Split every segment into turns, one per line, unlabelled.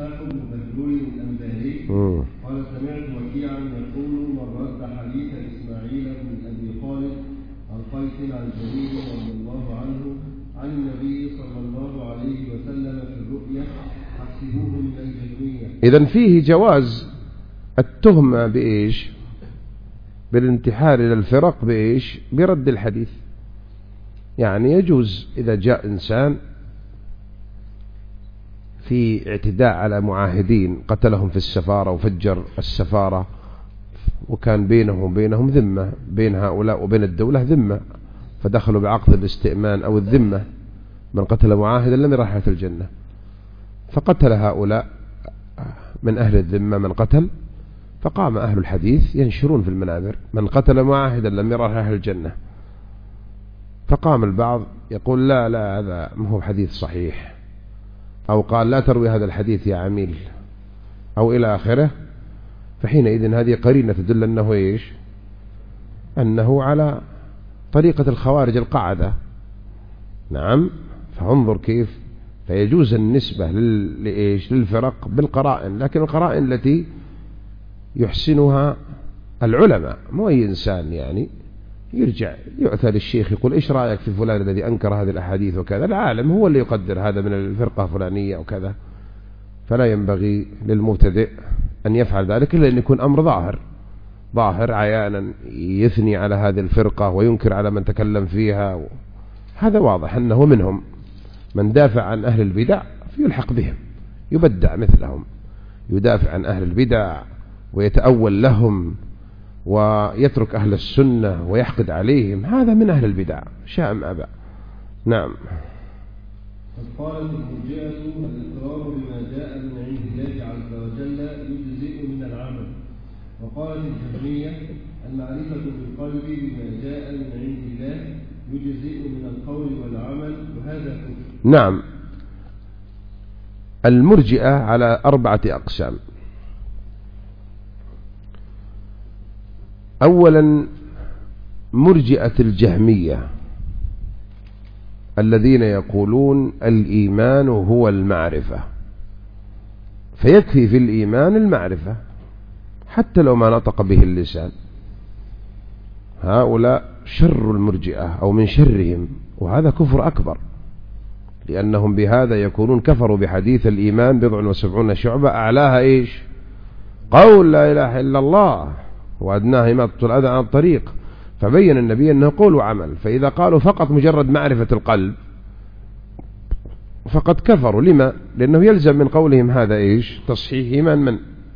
إسحاق بن بهلول الأنباري قال سمعت وكيعا يقول من رد حديث إسماعيل بن أبي خالد عن قيس عن جرير رضي الله عنه عن النبي صلى الله عليه وسلم في الرؤيا حسبوه من الجهمية.
إذن فيه جواز التهمة بإيش؟ بالانتحار إلى الفرق بإيش؟ برد الحديث. يعني يجوز إذا جاء إنسان في اعتداء على معاهدين قتلهم في السفارة وفجر السفارة، وكان بينهم وبينهم ذمة، بين هؤلاء وبين الدولة ذمة، فدخلوا بعقد الاستئمان أو الذمة، من قتل معاهدا لم يرى رائحة الجنة، فقتل هؤلاء من أهل الذمة من قتل، فقام أهل الحديث ينشرون في المنابر من قتل معاهدا لم يرى رائحة الجنة، فقام البعض يقول لا لا هذا ما هو حديث صحيح، أو قال لا تروي هذا الحديث يا عميل، أو إلى آخره. فحينئذ هذه قرينة تدل أنه إيش؟ أنه على طريقة الخوارج القاعدة. نعم. فانظر كيف. فيجوز النسبة للفرق بالقرائن، لكن القرائن التي يحسنها العلماء، مو أي إنسان يعني يرجع يؤثر الشيخ يقول إيش رأيك في فلان الذي أنكر هذه الأحاديث وكذا. العالم هو اللي يقدر هذا من الفرقة فلانية وكذا. فلا ينبغي للمبتدئ أن يفعل ذلك إلا أن يكون أمر ظاهر عيانا، يثني على هذه الفرقة وينكر على من تكلم فيها. هذا واضح أنه منهم. من دافع عن أهل البدع يلحق بهم، يبدع مثلهم، يدافع عن أهل البدع ويتأول لهم ويترك أهل السنة ويحقد عليهم، هذا من أهل البدع شاء أم أبى. نعم.
قالت المرجئة الإقرار بما جاء من عند الله عز وجل يجزئ من العمل. وقالت الجهمية المعرفة بالقلب بما جاء من عند الله يجزئ من القول والعمل، وهذا كفر.
نعم. المرجئة على 4 أقسام. أولا مرجئة الجهمية الذين يقولون الإيمان هو المعرفة، فيكفي في الإيمان المعرفة حتى لو ما نطق به اللسان. هؤلاء شر المرجئة أو من شرهم، وهذا كفر أكبر، لأنهم بهذا يكونون كفروا بحديث الإيمان 70 شعبة، أعلاها إيش؟ قول لا إله إلا الله وأدناها إماطة الأذى عن الطريق. فبين النبي أنه قول وعمل، فإذا قالوا فقط مجرد معرفة القلب فقد كفروا. لما؟ لأنه يلزم من قولهم هذا إيش؟ تصحيح إيمان من؟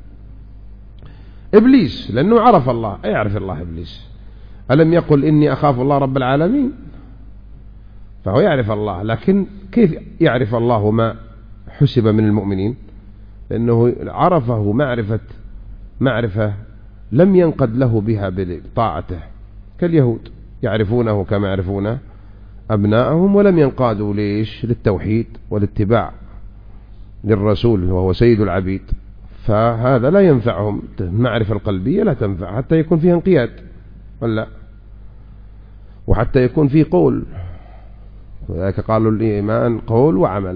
إبليس، لأنه عرف الله. يعرف الله إبليس؟ ألم يقل إني أخاف الله رب العالمين؟ فهو يعرف الله، لكن كيف يعرف الله ما حسب من المؤمنين؟ لأنه عرفه معرفة لم ينقد له بها بطاعته، كاليهود يعرفونه كما يعرفون أبناءهم، ولم ينقادوا ليش؟ للتوحيد والاتباع للرسول وهو سيد العبيد. فهذا لا ينفعهم. المعرفة القلبية لا تنفع حتى يكون فيها انقياد ولا، وحتى يكون فيه قول. وذلك قالوا الإيمان قول وعمل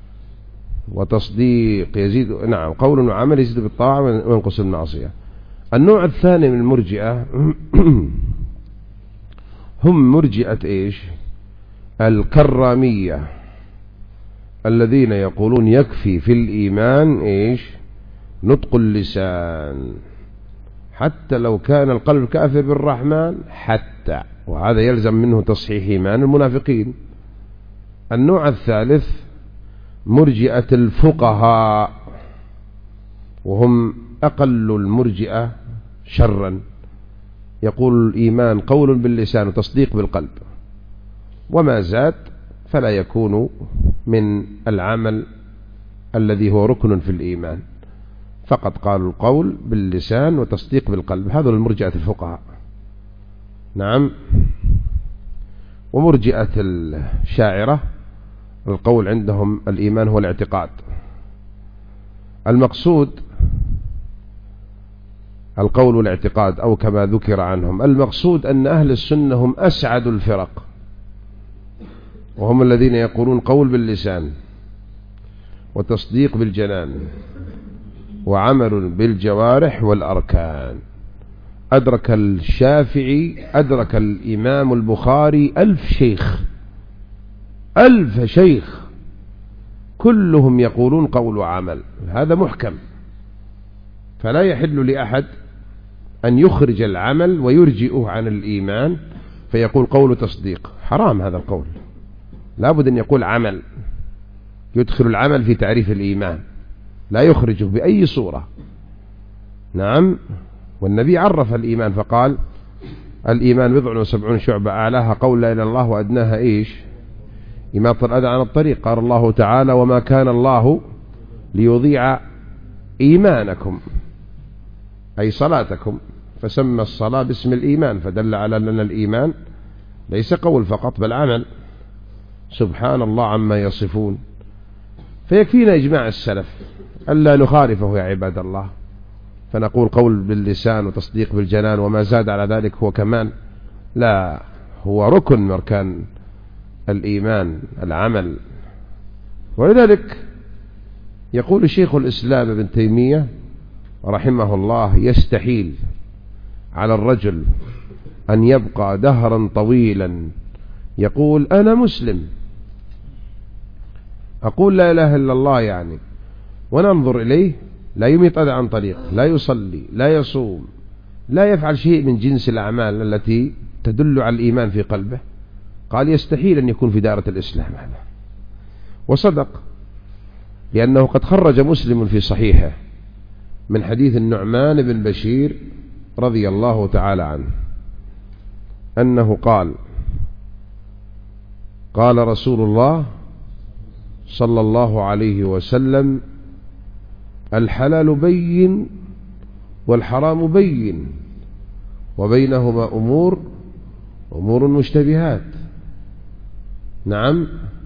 وتصديق يزيد. نعم، قول وعمل يزيد بالطاعة وينقص المعصية. النوع الثاني من المرجئة هم مرجئة إيش؟ الكرامية الذين يقولون يكفي في الإيمان إيش؟ نطق اللسان حتى لو كان القلب كافر بالرحمن حتى، وهذا يلزم منه تصحيح إيمان المنافقين. النوع الثالث مرجئة الفقهاء، وهم أقل المرجئة شرا، يقول الإيمان قول باللسان وتصديق بالقلب، وما زاد فلا يكون من العمل الذي هو ركن في الإيمان، فقط قالوا القول باللسان وتصديق بالقلب. هذا المرجئة الفقهاء. نعم. ومرجئة الشاعرة القول عندهم الإيمان هو الاعتقاد. المقصود القول والاعتقاد، أو كما ذكر عنهم المقصود أن أهل السنة هم أسعد الفرق، وهم الذين يقولون قول باللسان وتصديق بالجنان وعمل بالجوارح والأركان. أدرك الشافعي، أدرك الإمام البخاري 1000 شيخ، 1000 شيخ كلهم يقولون قول وعمل، هذا محكم. فلا يحل لأحد أن يخرج العمل ويرجئه عن الإيمان فيقول قول تصديق، حرام هذا القول. لا بد أن يقول عمل، يدخل العمل في تعريف الإيمان، لا يخرجه بأي صورة. نعم. والنبي عرف الإيمان فقال الإيمان 70 شعبة، أعلاها قول لا إله إلا الله وأدناها إيش؟ إماطة الأذى عن الطريق. قال الله تعالى وما كان الله ليضيع إيمانكم أي صلاتكم، فسمى الصلاة باسم الإيمان، فدل على أن الإيمان ليس قول فقط بل عمل. سبحان الله عما يصفون. فيكفينا إجماع السلف ألا نخالفه يا عباد الله، فنقول قول باللسان وتصديق بالجنان وما زاد على ذلك هو كمال، لا، هو ركن من أركان الإيمان العمل. ولذلك يقول شيخ الإسلام ابن تيمية رحمه الله يستحيل على الرجل أن يبقى دهرا طويلا يقول أنا مسلم، أقول لا إله إلا الله يعني، وننظر إليه لا يميط أذى عن طريق، لا يصلي، لا يصوم، لا يفعل شيء من جنس الأعمال التي تدل على الإيمان في قلبه. قال يستحيل أن يكون في دائرة الإسلام هذا. وصدق، لأنه قد خرج مسلم في صحيحه من حديث النعمان بن بشير رضي الله تعالى عنه أنه قال رسول الله صلى الله عليه وسلم الحلال بين والحرام بين وبينهما أمور مشتبهات. نعم.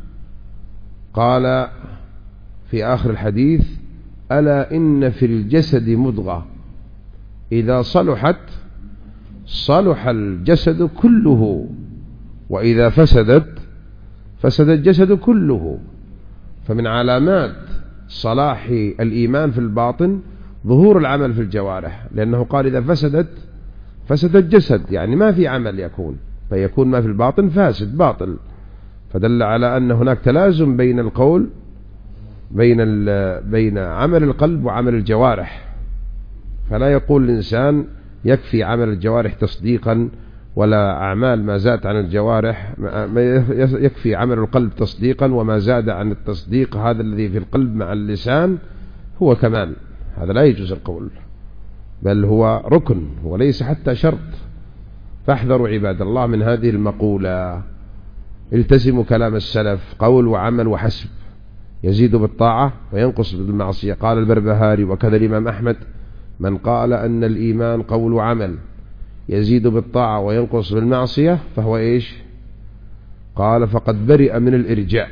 قال في آخر الحديث ألا إن في الجسد مضغة إذا صلحت صلح الجسد كله وإذا فسد الجسد كله. فمن علامات صلاح الإيمان في الباطن ظهور العمل في الجوارح، لأنه قال إذا فسد الجسد، يعني ما في عمل يكون، فيكون ما في الباطن فاسد باطل. فدل على أن هناك تلازم بين القول بين عمل القلب وعمل الجوارح. فلا يقول الإنسان يكفي عمل الجوارح تصديقا ولا أعمال ما زاد عن الجوارح، يكفي عمل القلب تصديقا وما زاد عن التصديق هذا الذي في القلب مع اللسان هو كمال. هذا لا يجوز القول، بل هو ركن وليس حتى شرط. فاحذروا عباد الله من هذه المقولة، التزموا كلام السلف، قول وعمل وحسب، يزيد بالطاعة وينقص بالمعصية. قال البربهاري وكذا الإمام أحمد من قال أن الإيمان قول وعمل يزيد بالطاعة وينقص بالمعصية فهو إيش؟ قال فقد برئ من الإرجاء،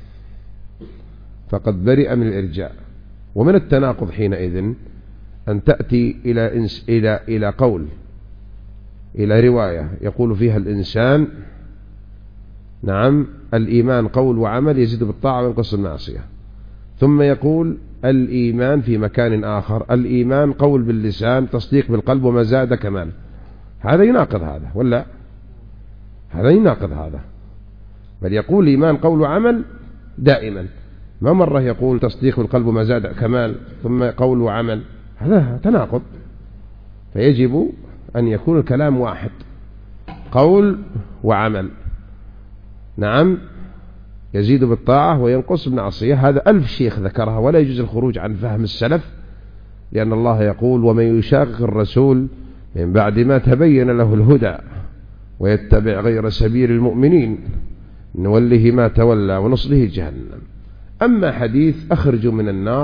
فقد برئ من الإرجاء. ومن التناقض حينئذ أن تأتي إلى قول، إلى رواية يقول فيها الإنسان نعم الإيمان قول وعمل يزيد بالطاعة وينقص بالمعصية، ثم يقول الإيمان في مكان آخر الإيمان قول باللسان تصديق بالقلب وما زاد كمال. هذا يناقض هذا ولا؟ هذا يناقض هذا. بل يقول الإيمان قول وعمل دائما، ما مرة يقول تصديق بالقلب وما زاد كمال ثم قول وعمل، هذا تناقض. فيجب أن يكون الكلام واحد، قول وعمل. نعم يزيد بالطاعة وينقص بالمعصية. هذا 1000 شيخ ذكرها، ولا يجوز الخروج عن فهم السلف، لأن الله يقول ومن يشاقق الرسول من بعد ما تبين له الهدى ويتبع غير سبيل المؤمنين نوله ما تولى ونصله جهنم. أما حديث أخرجوا من النار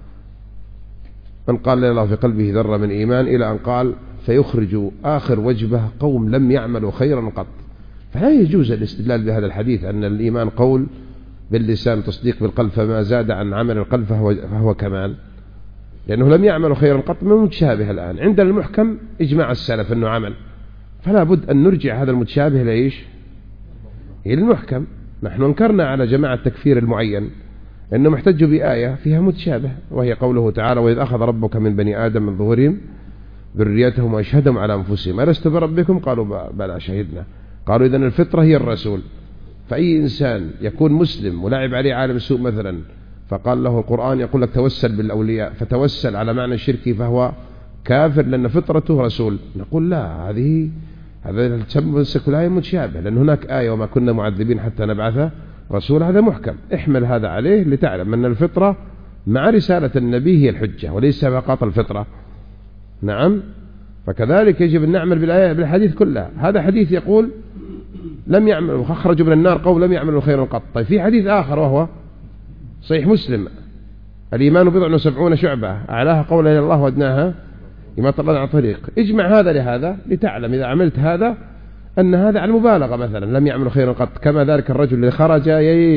من قال لا إله في قلبه ذرة من إيمان إلى أن قال فيخرج آخر وجبة قوم لم يعملوا خيرا قط، فلا يجوز الاستدلال بهذا الحديث أن الإيمان قول باللسان تصديق بالقلب فما زاد عن عمل القلب فهو كمال، لأنه لم يعملوا خيرا قط من متشابه. الآن عندنا المحكم إجماع السلف أنه عمل، فلا بد أن نرجع هذا المتشابه لإيش؟ إلى المحكم. نحن انكرنا على جماعة تكفير المعين إنهم احتجوا بآية فيها متشابه، وهي قوله تعالى: وإذ أخذ ربك من بني آدم من ظهورهم ذريتهم وأشهدهم على أنفسهم ألست بربكم قالوا بلى شهدنا. قالوا إذن الفطرة هي الرسول. فأي إنسان يكون مسلم ولعب عليه عالم سوء مثلا فقال له القرآن يقول لك توسل بالأولياء، فتوسل على معنى الشركي، فهو كافر لأن فطرته رسول. نقول لا، هذا تمسك بالآية متشابه، لأن هناك آية وما كنا معذبين حتى نبعث رسول، هذا محكم، احمل هذا عليه لتعلم أن الفطرة مع رسالة النبي هي الحجة وليس فقط الفطرة. نعم. فكذلك يجب أن نعمل بالآية بالحديث كلها. هذا حديث يقول لم يعملوا خرجوا من النار قوم لم يعملوا خيرا قط. طيب في حديث آخر وهو صحيح مسلم: الإيمان 70 شعبة أعلاها قول إلى الله وأدناها إما طلعنا على طريق. اجمع هذا لهذا لتعلم إذا عملت هذا أن هذا على المبالغة. مثلا لم يعملوا خيرا قط، كما ذلك الرجل اللي خرج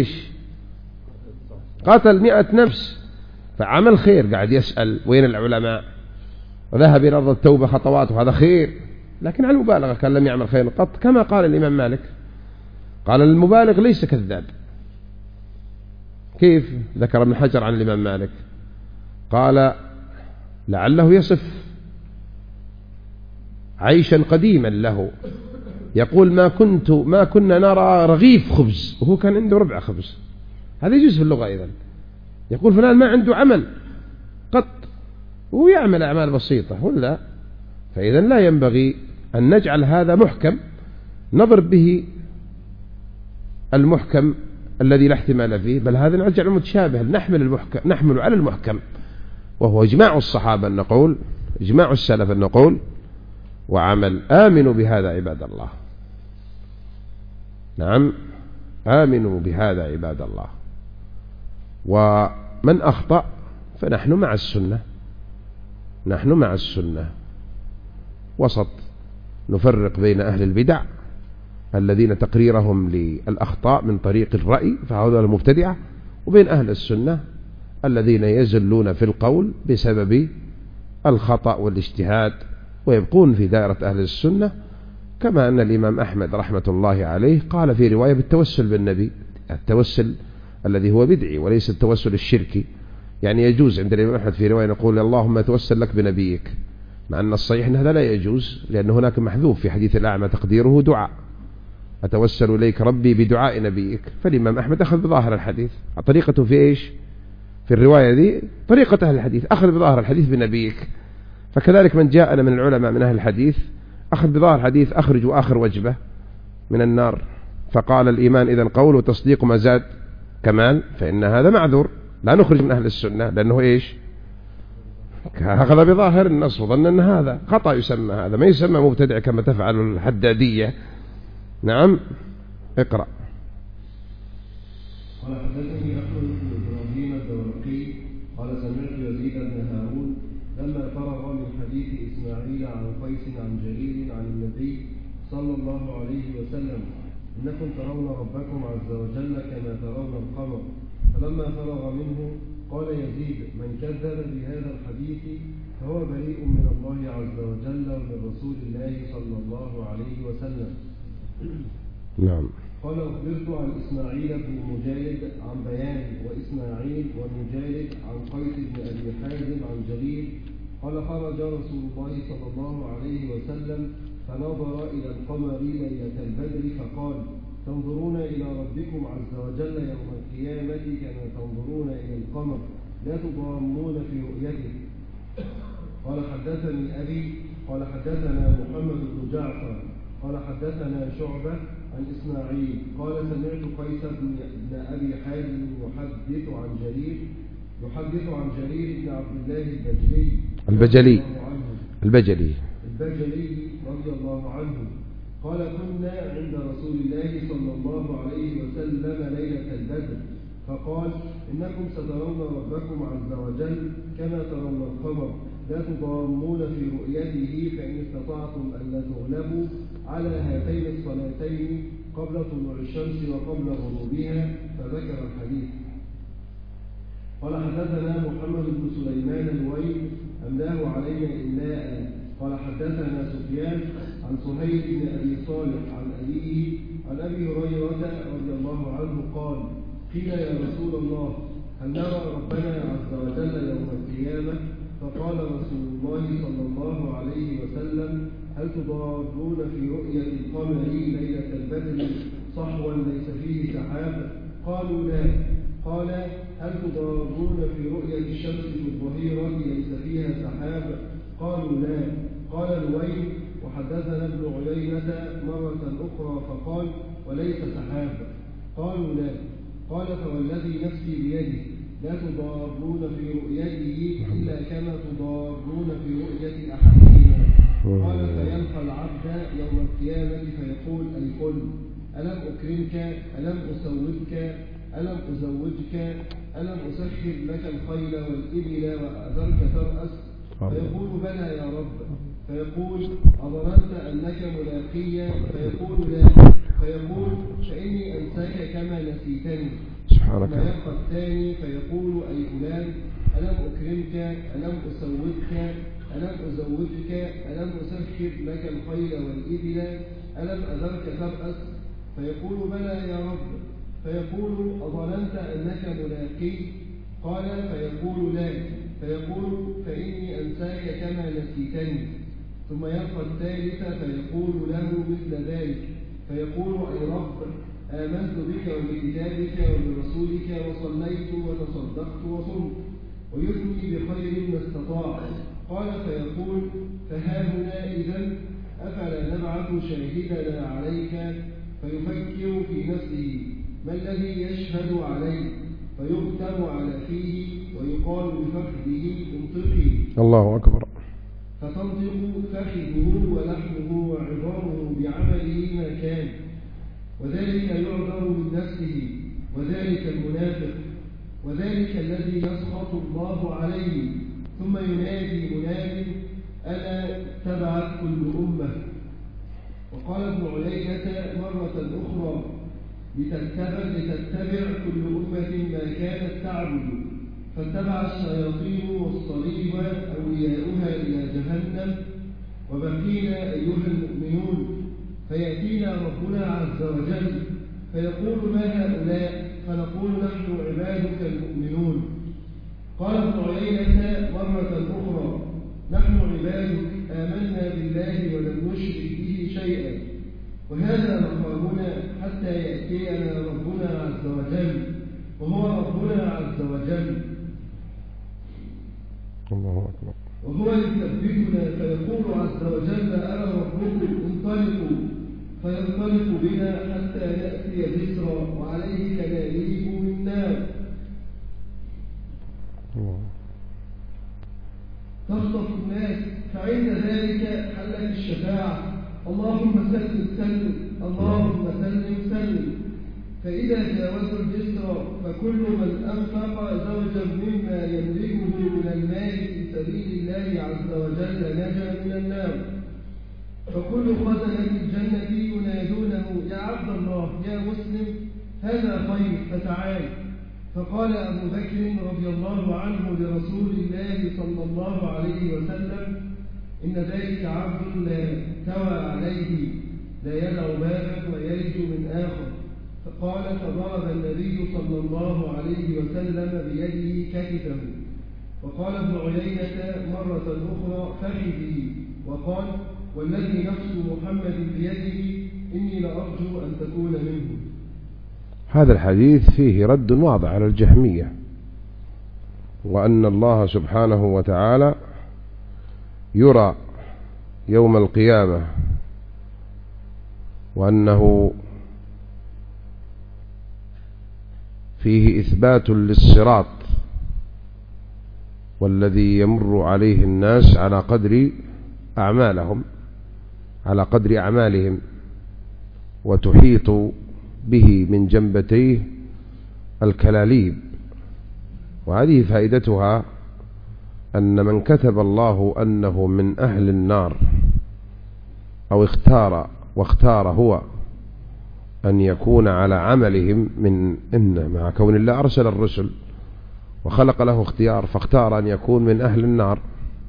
قتل 100 نفس فعمل خير، قاعد يسأل وين العلماء، وذهب إلى أرض التوبة خطوات، وهذا خير، لكن على المبالغة كان لم يعمل خيرا قط، كما قال الإمام مالك قال المبالغ ليس كذاب. كيف ذكر ابن حجر عن الإمام مالك؟ قال لعله يصف عيشا قديما له، يقول ما كنا نرى رغيف خبز وهو كان عنده ربع خبز. هذا يجوز في اللغة. إذن يقول فلان ما عنده عمل قط وهو يعمل أعمال بسيطة ولا. فإذا لا ينبغي أن نجعل هذا محكم نضرب به المحكم الذي لا احتمال فيه، بل هذا نجعل المتشابه نحمل على المحكم، وهو إجماع الصحابة النقول، إجماع السلف النقول، وعمل. آمنوا بهذا عباد الله. نعم، آمنوا بهذا عباد الله. ومن أخطأ فنحن مع السنة، نحن مع السنة وسط، نفرق بين أهل البدع الذين تقريرهم للأخطاء من طريق الرأي فهؤلاء المبتدعة، وبين أهل السنة الذين يزلون في القول بسبب الخطأ والاجتهاد ويبقون في دائرة أهل السنة. كما أن الإمام أحمد رحمة الله عليه قال في رواية بالتوسل بالنبي، التوسل الذي هو بدعي وليس التوسل الشركي. يعني يجوز عند الإمام أحمد في رواية نقول اللهم أتوسل لك بنبيك، مع أن الصحيح أن هذا لا يجوز، لأن هناك محذوف في حديث الأعمى تقديره دعاء، أتوسل إليك ربي بدعاء نبيك. فالإمام أحمد أخذ بظاهر الحديث. طريقته في إيش؟ في الرواية دي طريقة أهل الحديث، أخذ بظاهر الحديث بنبيك. فكذلك من جاءنا من العلماء من أهل الحديث أخذ بظاهر الحديث أخرجوا آخر وجبة من النار، فقال الإيمان إذن قول وتصديق ما زاد كمال، فإن هذا معذور، لا نخرج من أهل السنة، لأنه إيش؟ أخذ بظاهر النص وظن أن هذا خطأ، يسمى هذا، ما يسمى مبتدع كما تفعل الحدادية. نعم، اقرأ.
قال حدثني أحمد بن إبراهيم الدورقي قال سمعت يزيد بن هارون لما فرغ من حديث إسماعيل عن قيس عن جرير عن النبي صلى الله عليه وسلم إنكم ترون ربكم عز وجل كما ترون القمر، فلما فرغ منه قال يزيد من كذب بهذا الحديث فهو بريء من الله عز وجل ومن رسول الله صلى الله عليه وسلم.
نعم.
قال أخبرت عن إسماعيل بن مجالد عن بيان وإسماعيل ومجالد عن قيس بن أبي حازم عن جرير قال خرج رسول الله صلى الله عليه وسلم فنظر إلى القمر ليلة البدر فقال تنظرون إلى ربكم عز وجل يوم القيامة كما تنظرون إلى القمر لا تضامون في رؤيته. قال حدثني أبي قال حدثنا محمد بن جعفر قال حدثنا شعبة عن إسماعيل قال سمعت قيس بن أبي حازم يحدث عن جرير بن عبد الله البجلي رضي الله عنه قال كنا عند رسول الله صلى الله عليه وسلم ليلة البدر فقال إنكم سترون ربكم عز وجل كما ترون القمر لا تضامون في رؤيته فإن استطعتم ألا تغلبوا على هاتين الصلاتين قبل طلوع الشمس وقبل غروبها، فذكر الحديث. قال حدثنا محمد بن سليمان الويل أملاه علينا إملاء قال حدثنا سفيان عن سهيل بن أبي صالح عن أبيه عن أبي هريرة رضي الله عنه قال قيل يا رسول الله هل نرى ربنا عز وجل يوم القيامة؟ فقال رسول الله صلى الله عليه وسلم: هل تضارون في رؤية القمر ليلة البدر صحوا ليس فيه سحاب؟ قالوا لا. قال: هل تضارون في رؤية الشمس في الظهيرة ليس فيها سحاب؟ قالوا لا. قال نويل: وحدثنا ابن عيينة مرة أخرى فقال: وليس سحاب. قالوا لا. قال: فوالذي نفسي بيده لا تضارون في رؤيته إلا كما تضارون في رؤية أحدهما. قال: فيلقى العبد يوم القيامة فيقول الكل: ألم أكرمك؟ ألم أسودك؟ ألم أزوجك؟ ألم أسخر لك الخيل والإبل وأذرك ترأس؟ فيقول: بلى يا رب. فيقول: أظننت أنك ملاقي؟ فيقول: لا. فيقول: فإني أنساك كما نسيتني. ثم يبقى الثاني فيقول: أي فلان، ألم أكرمك؟ ألم أسودك؟ ألم أزوجك؟ ألم أسخر لك الخيل والإبل؟ ألم أذرك ترأس؟ فيقول: بلى يا رب. فيقول: أظننت أنك ملاقي؟ قال: فيقول: لا. فيقول: فإني أنساك كما نسيتني. ثم يبقى الثالث فيقول له مثل ذلك. فيقول: أي رب، آمنت بك وبكتابك وبرسولك وصليت وتصدقت وصمت ويثني بخير ما استطاع. قال: فيقول: فهاهنا إذن أفلا نبعث شاهدنا عليك؟ فيفكر في نفسه: ما الذي يشهد عليه؟ فيختم على فيه ويقال بفخذه: انطقي.
الله أكبر.
فتنطق فخذه ولحمه وعظامه بعمله ما كان، وذلك يعذر من نفسه، وذلك المنافق، وذلك الذي يسخط الله عليه. ثم ينادي مناد: ألا تبعت كل أمة. وقال ابن عيينة مرة أخرى: لتتبع كل أمة ما كانت تعبد، فاتبع الشياطين والصليب أولياؤها إلى جهنم، وبقينا أيها المؤمنون. فيأتينا ربنا عز وجل فيقول: ما هؤلاء؟ فنقول: نحن عبادك المؤمنون. قال ابن عيينة مرة أخرى: نحن عبادك آمنا بالله ولم نشرك به شيئا. وهذا مقامنا حتى يأتينا ربنا عز وجل، وهو ربنا عز وجل،
الله أكبر،
وهو يثبتنا فيقول عز وجل: أنا ربكم انطلقوا، فينطلق بنا حتى نأتي بسرا وعليه كلاليب من نار تخطف الناس، فعند ذلك حلت الشفاعة: اللهم سلم سلم، اللهم سلم سلم. فإذا جاوزوا الجسر فكل من أنفق زوجا مما يملكه من المال في سبيل الله عز وجل نجا من النار. فكل خزنة الجنة ينادونه: يا عبد الله، يا مسلم، هذا خير فتعال. فقال أبو بكر رضي الله عنه لرسول الله صلى الله عليه وسلم: إن ذلك عبد لا توى عليه، لا يدع بابا ويلج من آخر. فقال: فضرب النبي صلى الله عليه وسلم بيده كتفه. وقال ابن عيينة مرة أخرى: فخذه. وقال: والذي نفس محمد بيده إني لأرجو أن تكون منه.
هذا الحديث فيه رد واضح على الجهمية، وأن الله سبحانه وتعالى يرى يوم القيامة، وأنه فيه إثبات للصراط والذي يمر عليه الناس على قدر أعمالهم، على قدر أعمالهم، وتحيط به من جنبتيه الكلاليب. وهذه فائدتها أن من كتب الله أنه من أهل النار أو واختار هو أن يكون على عملهم إن مع كون الله أرسل الرسل وخلق له اختيار، فاختار أن يكون من أهل النار،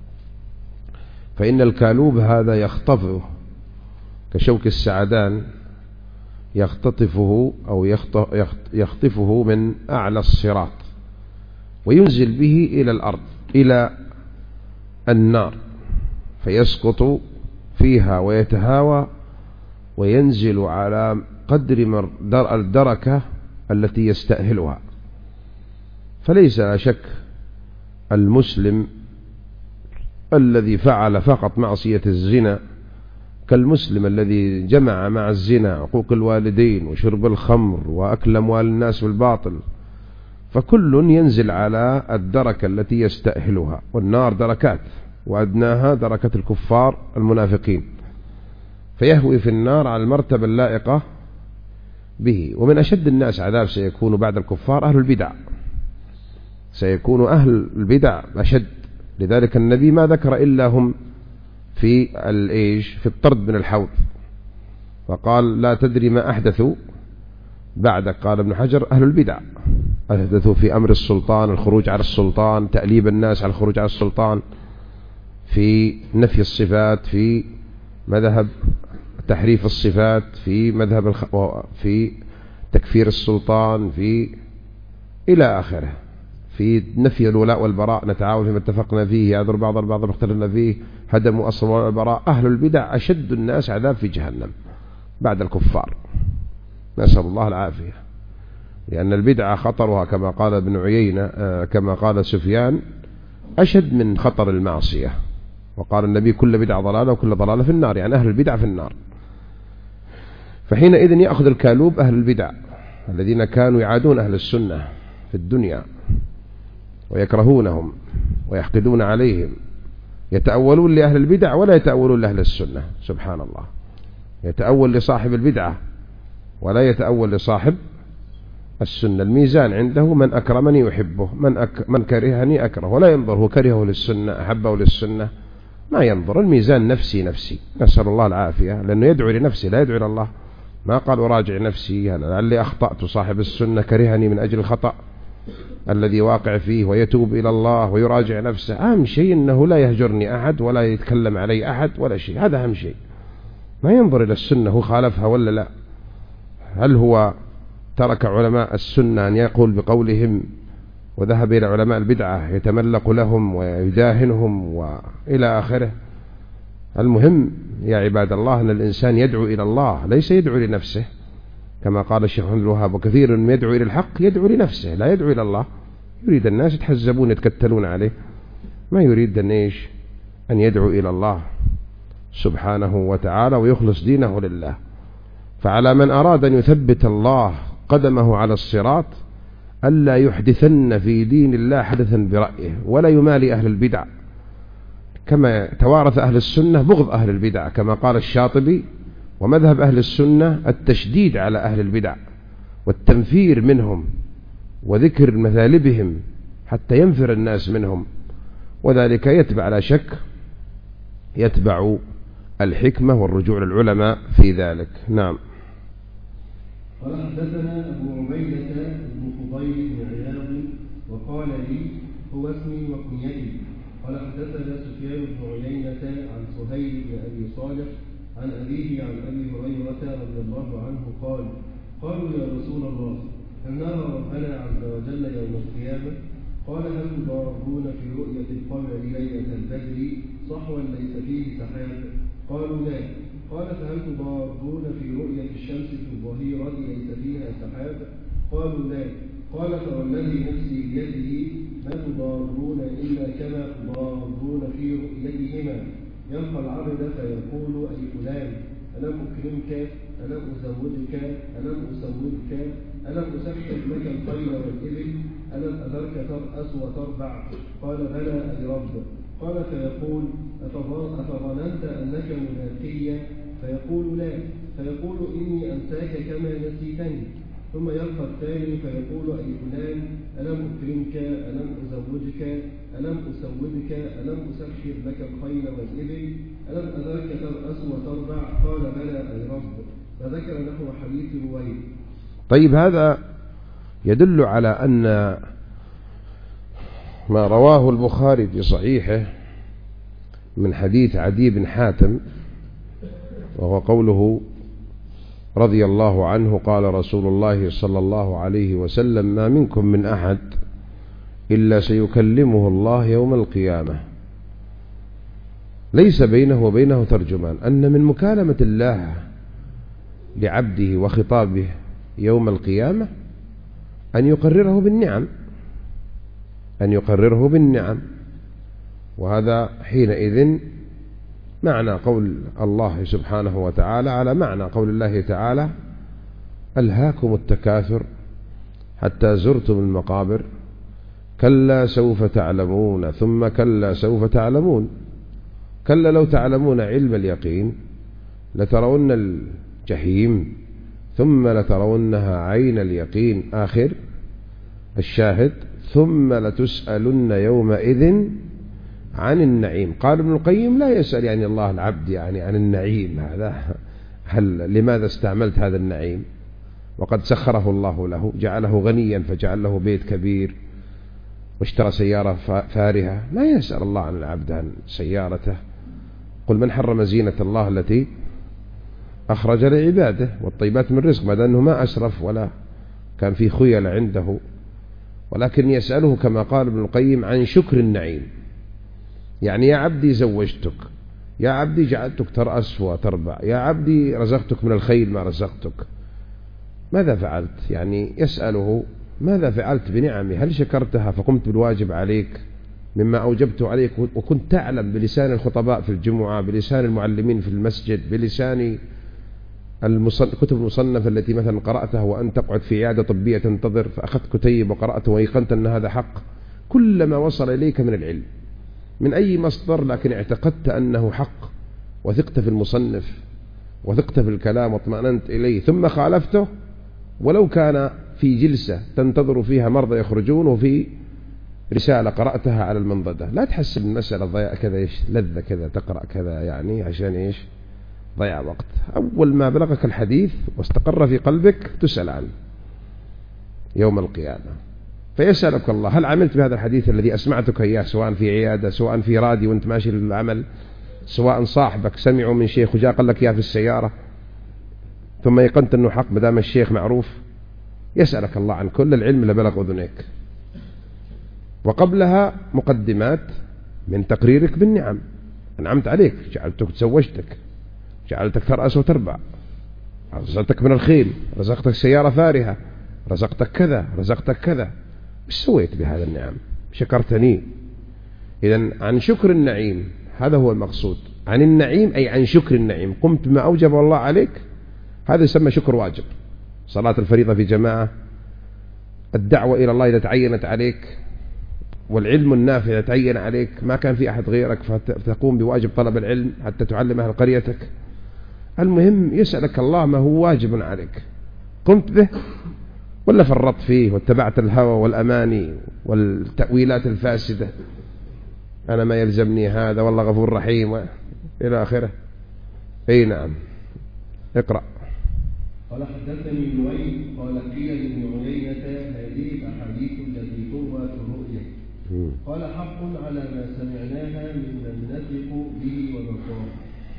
فإن الكالوب هذا يخطفه كشوك السعدان، يختطفه أو يخطفه من أعلى الصراط وينزل به إلى الأرض إلى النار فيسقط فيها ويتهاوى وينزل على قدر الدركة التي يستأهلها. فليس لا شك المسلم الذي فعل فقط معصية الزنا كالمسلم الذي جمع مع الزنا عقوق الوالدين وشرب الخمر وأكل أموال الناس بالباطل، فكل ينزل على الدركة التي يستأهلها، والنار دركات وأدناها دركة الكفار المنافقين، فيهوي في النار على المرتبة اللائقة به. ومن أشد الناس عذاب سيكون بعد الكفار أهل البدع، سيكون أهل البدع أشد، لذلك النبي ما ذكر إلا هم في الطرد من الحوض، فقال لا تدري ما أحدثوا بعدك. قال ابن حجر أهل البدع أحدثوا في أمر السلطان، الخروج على السلطان، تأليب الناس على الخروج على السلطان، في نفي الصفات، في مذهب تحريف الصفات، في مذهب في تكفير السلطان، في إلى آخره، في نفي الولاء والبراء، نتعاون فيما اتفقنا فيه، يعذر بعض البعض ما اختلفنا فيه، هدموا أصل الولاء والبراء. أهل البدع أشد الناس عذاب في جهنم بعد الكفار، نسأل الله العافية، لأن البدعة خطرها كما قال ابن عيينة كما قال سفيان أشد من خطر المعصية، وقال النبي كل بدعة ضلالة وكل ضلالة في النار، يعني أهل البدع في النار. فحينئذ يأخذ الكالوب أهل البدع الذين كانوا يعادون أهل السنة في الدنيا ويكرهونهم ويحقدون عليهم، يتأولون لأهل البدع ولا يتأولون لأهل السنة، سبحان الله، يتأول لصاحب البدعة ولا يتأول لصاحب السنة. الميزان عنده من أكرمني يحبه، من كرهني أكره، ولا ينظر هو كرهه للسنة أحبه للسنة، ما ينظر، الميزان نفسي، نسأل الله العافية، لأنه يدعو لنفسه لا يدعو إلى الله. ما قال أراجع نفسي لعلي أخطأت، صاحب السنة كرهني من أجل الخطأ الذي واقع فيه ويتوب إلى الله ويراجع نفسه. أهم شيء أنه لا يهجرني أحد ولا يتكلم علي أحد ولا شيء، هذا أهم شيء. ما ينظر إلى السنة هو خالفها ولا لا، هل هو ترك علماء السنة أن يقول بقولهم وذهب إلى علماء البدعة يتملق لهم ويداهنهم وإلى آخره. المهم يا عباد الله أن الإنسان يدعو إلى الله ليس يدعو لنفسه، كما قال الشيخ محمد الوهاب وكثير من يدعو إلى الحق يدعو لنفسه لا يدعو إلى الله، يريد الناس يتحزبون يتكتلون عليه، ما يريد أن يدعو إلى الله سبحانه وتعالى ويخلص دينه لله. فعلى من أراد أن يثبت الله قدمه على الصراط ألا يحدثن في دين الله حدثا برأيه، ولا يمالي أهل البدع، كما توارث أهل السنة بغض أهل البدع، كما قال الشاطبي ومذهب أهل السنة التشديد على أهل البدع والتنفير منهم وذكر مثالبهم حتى ينفر الناس منهم، وذلك يتبع لا شك يتبع الحكمة والرجوع للعلماء في ذلك. نعم.
قال حدثنا أبو عبيدة بن فضيل بن عياض وقال لي هو اسمي وكنيتي. قال حدثنا سفيان بن عيينة عن سهيل بن أبي صالح عن أبيه عن أبي هريرة رضي الله عنه قال قالوا يا رسول الله هل نرى ربنا عز وجل يوم القيامة؟ قال هل تضارون في رؤية القمر ليلة البدر صحوا ليس فيه سحاب؟ قالوا لا. قال فهل تضارون في رؤية الشمس في الظهيرة ليس فيها سحاب؟ قالوا لا. قال فوالذي نفسي بيده ما تضارون إلا كما تضارون في رؤيتهما. يلقى العبد فيقول أي فلان ألم أكرمك ألم أزودك ألم أسودك ألم أسخر لك الخيل والإبل ألم أذرك ترأس وتربع؟ قال بلى أي رب. قال فيقول أفظننت أنك ملاقي؟ فيقول لا. فيقول إني أنساك كما نسيتني. ثم يلقى الثاني فيقول أي فلان ألم أكرمك ألم أزوجك ألم أسودك ألم أسخر لك الخيل والإبل ألم أذرك ترأس وتربع؟ قال بلى أي رب. فذكر له حديث رويد.
طيب هذا يدل على أن ما رواه البخاري في صحيحه من حديث عدي بن حاتم، وهو قوله رضي الله عنه قال رسول الله صلى الله عليه وسلم ما منكم من أحد إلا سيكلمه الله يوم القيامة، ليس بينه وبينه ترجمان. أن من مكالمة الله لعبده وخطابه يوم القيامة أن يقرره بالنعم، أن يقرره بالنعم. وهذا حينئذ معنى قول الله سبحانه وتعالى على معنى قول الله تعالى: ألهاكم التكاثر حتى زرتم المقابر كلا سوف تعلمون ثم كلا سوف تعلمون كلا لو تعلمون علم اليقين لترون الجحيم ثم لترونها عين اليقين. آخر الشاهد: ثم لتسألن يومئذ عن النعيم. قال ابن القيم: لا يسأل يعني الله العبد يعني عن النعيم، هذا لماذا استعملت هذا النعيم وقد سخره الله له، جعله غنيا فجعل له بيت كبير واشترى سيارة فارهة. لا يسأل الله عن العبد عن سيارته. قل من حرم زينة الله التي أخرج لعباده والطيبات من رزق، بعد أنه ما أسرف ولا كان في خيل عنده، ولكن يسأله كما قال ابن القيم عن شكر النعيم. يعني يا عبدي زوجتك، يا عبدي جعلتك ترأس وتربع، يا عبدي رزقتك من الخيل ما رزقتك، ماذا فعلت؟ يعني يسأله ماذا فعلت بنعمي؟ هل شكرتها فقمت بالواجب عليك مما أوجبت عليك وكنت تعلم بلسان الخطباء في الجمعة، بلسان المعلمين في المسجد، بلسان كتب المصنفة التي مثلا قرأتها وأن تقعد في عيادة طبية تنتظر فأخذت كتيب وقرأته وأيقنت أن هذا حق. كلما وصل إليك من العلم من أي مصدر لكن اعتقدت أنه حق وثقت في المصنف وثقت في الكلام واطمأننت إليه ثم خالفته، ولو كان في جلسة تنتظر فيها مرضى يخرجون وفي رسالة قرأتها على المنضدة، لا تحسب المسألة ضياء كذا إيش لذة كذا تقرأ كذا يعني عشان إيش ضيع وقت. أول ما بلغك الحديث واستقر في قلبك تسأل عنه يوم القيامة. فيسألك الله: هل عملت بهذا الحديث الذي أسمعتك إياه، سواء في عيادة سواء في راديو وانت ماشي للعمل، سواء صاحبك سمعوا من شيخ وجاء قال لك إياه في السيارة ثم يقنت أنه حق مدام الشيخ معروف. يسألك الله عن كل العلم اللي بلغ أذنيك، وقبلها مقدمات من تقريرك بالنعم. أنعمت عليك، جعلتك تزوجتك، جعلتك ترأس وتربع، رزقتك من الخيل، رزقتك سيارة فارهة، رزقتك كذا رزقتك كذا، مش سويت بهذا النعم؟ شكرتني. إذن عن شكر النعيم هذا هو المقصود. عن النعيم أي عن شكر النعيم، قمت بما أوجب الله عليك، هذا يسمى شكر واجب. صلاة الفريضة في جماعة، الدعوة إلى الله إذا تعينت عليك، والعلم النافع إذا تعين عليك، ما كان في أحد غيرك فتقوم بواجب طلب العلم حتى تعلم أهل قريتك. المهم يسألك الله ما هو واجب عليك، قمت به ولا فرطت فيه واتبعت الهوى والأماني والتأويلات الفاسدة، أنا ما يلزمني هذا والله غفور رحيم إلى آخره. أي نعم، اقرأ.
قال حدثني نويل قال قيل لابن عيينة هذه الأحاديث التي تروى في الرؤيا، قال حق على ما سمعناها ممن نثق به ونصار.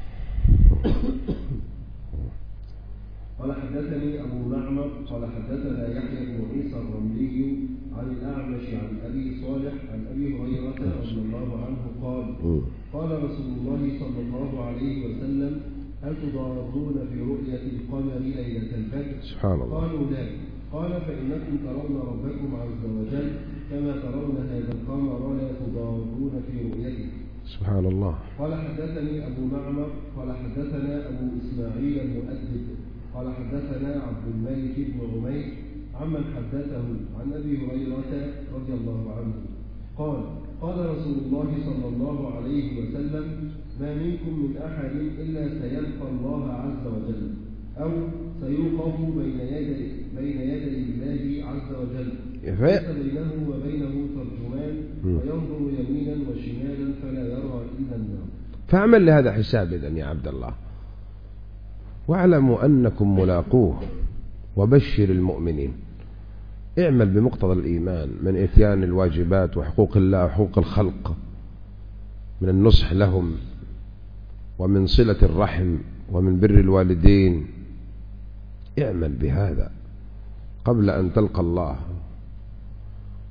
قال حدثني أبو معمر قال حدثنا يحيى بن عيسى الرملي عن الأعمش عن أبي صالح عن أبي هريرة رضي الله عنه قال قال رسول الله صلى الله عليه وسلم: هل تضارون في رؤية القمر ليلة البدر؟
سبحان الله.
قالوا لا. قال: فإنكم ترون ربكم عز وجل كما ترون هذا القمر لا تضارون في رؤيته.
سبحان الله.
قال حدثني أبو معمر قال حدثنا أبو إسماعيل المؤدب قال حدثنا عبد الملك بن عمير عمن حدثه عن أبي هريرة رضي الله عنه قال: قال رسول الله صلى الله عليه وسلم: ما منكم من أحد إلا سيلقى الله عز وجل أو سيوقف بين يدي الله عز وجل، ليس بينه وبينه ترجمان، فينظر يمينا وشمالا فلا يرى إلا النار.
فاعمل لهذا حساب إذن يا عبد الله، واعلموا أنكم ملاقوه، وبشر المؤمنين. اعمل بمقتضى الإيمان من إتيان الواجبات وحقوق الله وحقوق الخلق، من النصح لهم ومن صلة الرحم ومن بر الوالدين. اعمل بهذا قبل أن تلقى الله،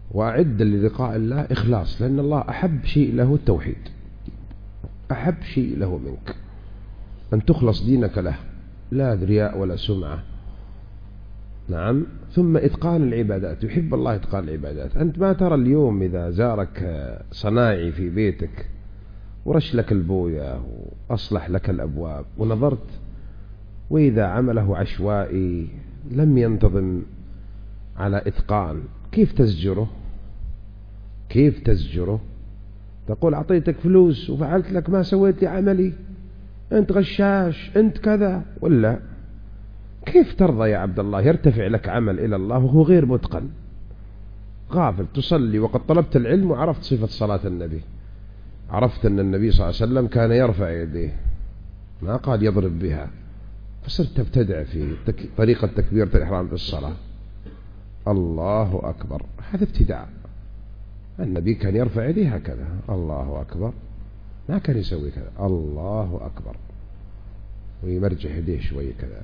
وأعد للقاء الله إخلاص، لأن الله أحب شيء له التوحيد، أحب شيء له منك أن تخلص دينك له، لا رياء ولا سمعة. نعم. ثم إتقان العبادات، يحب الله إتقان العبادات. أنت ما ترى اليوم إذا زارك صناعي في بيتك ورش لك البوية وأصلح لك الأبواب ونظرت، وإذا عمله عشوائي لم ينتظم على إتقان، كيف تزجره؟ كيف تزجره؟ تقول أعطيتك فلوس وفعلت لك ما سويت عملي، أنت غشاش، أنت كذا، ولا كيف ترضى يا عبد الله يرتفع لك عمل إلى الله وهو غير متقن؟ غافل تصلي وقد طلبت العلم وعرفت صفة صلاة النبي، عرفت أن النبي صلى الله عليه وسلم كان يرفع يديه، ما قال يضرب بها، فصرت تبتدع في طريقة تكبيرة الإحرام في الصلاة. الله أكبر، هذا ابتداع. النبي كان يرفع يديه هكذا، الله أكبر، ما كان يسوي كذا، الله أكبر، ويمرجح يديه شوي كذا.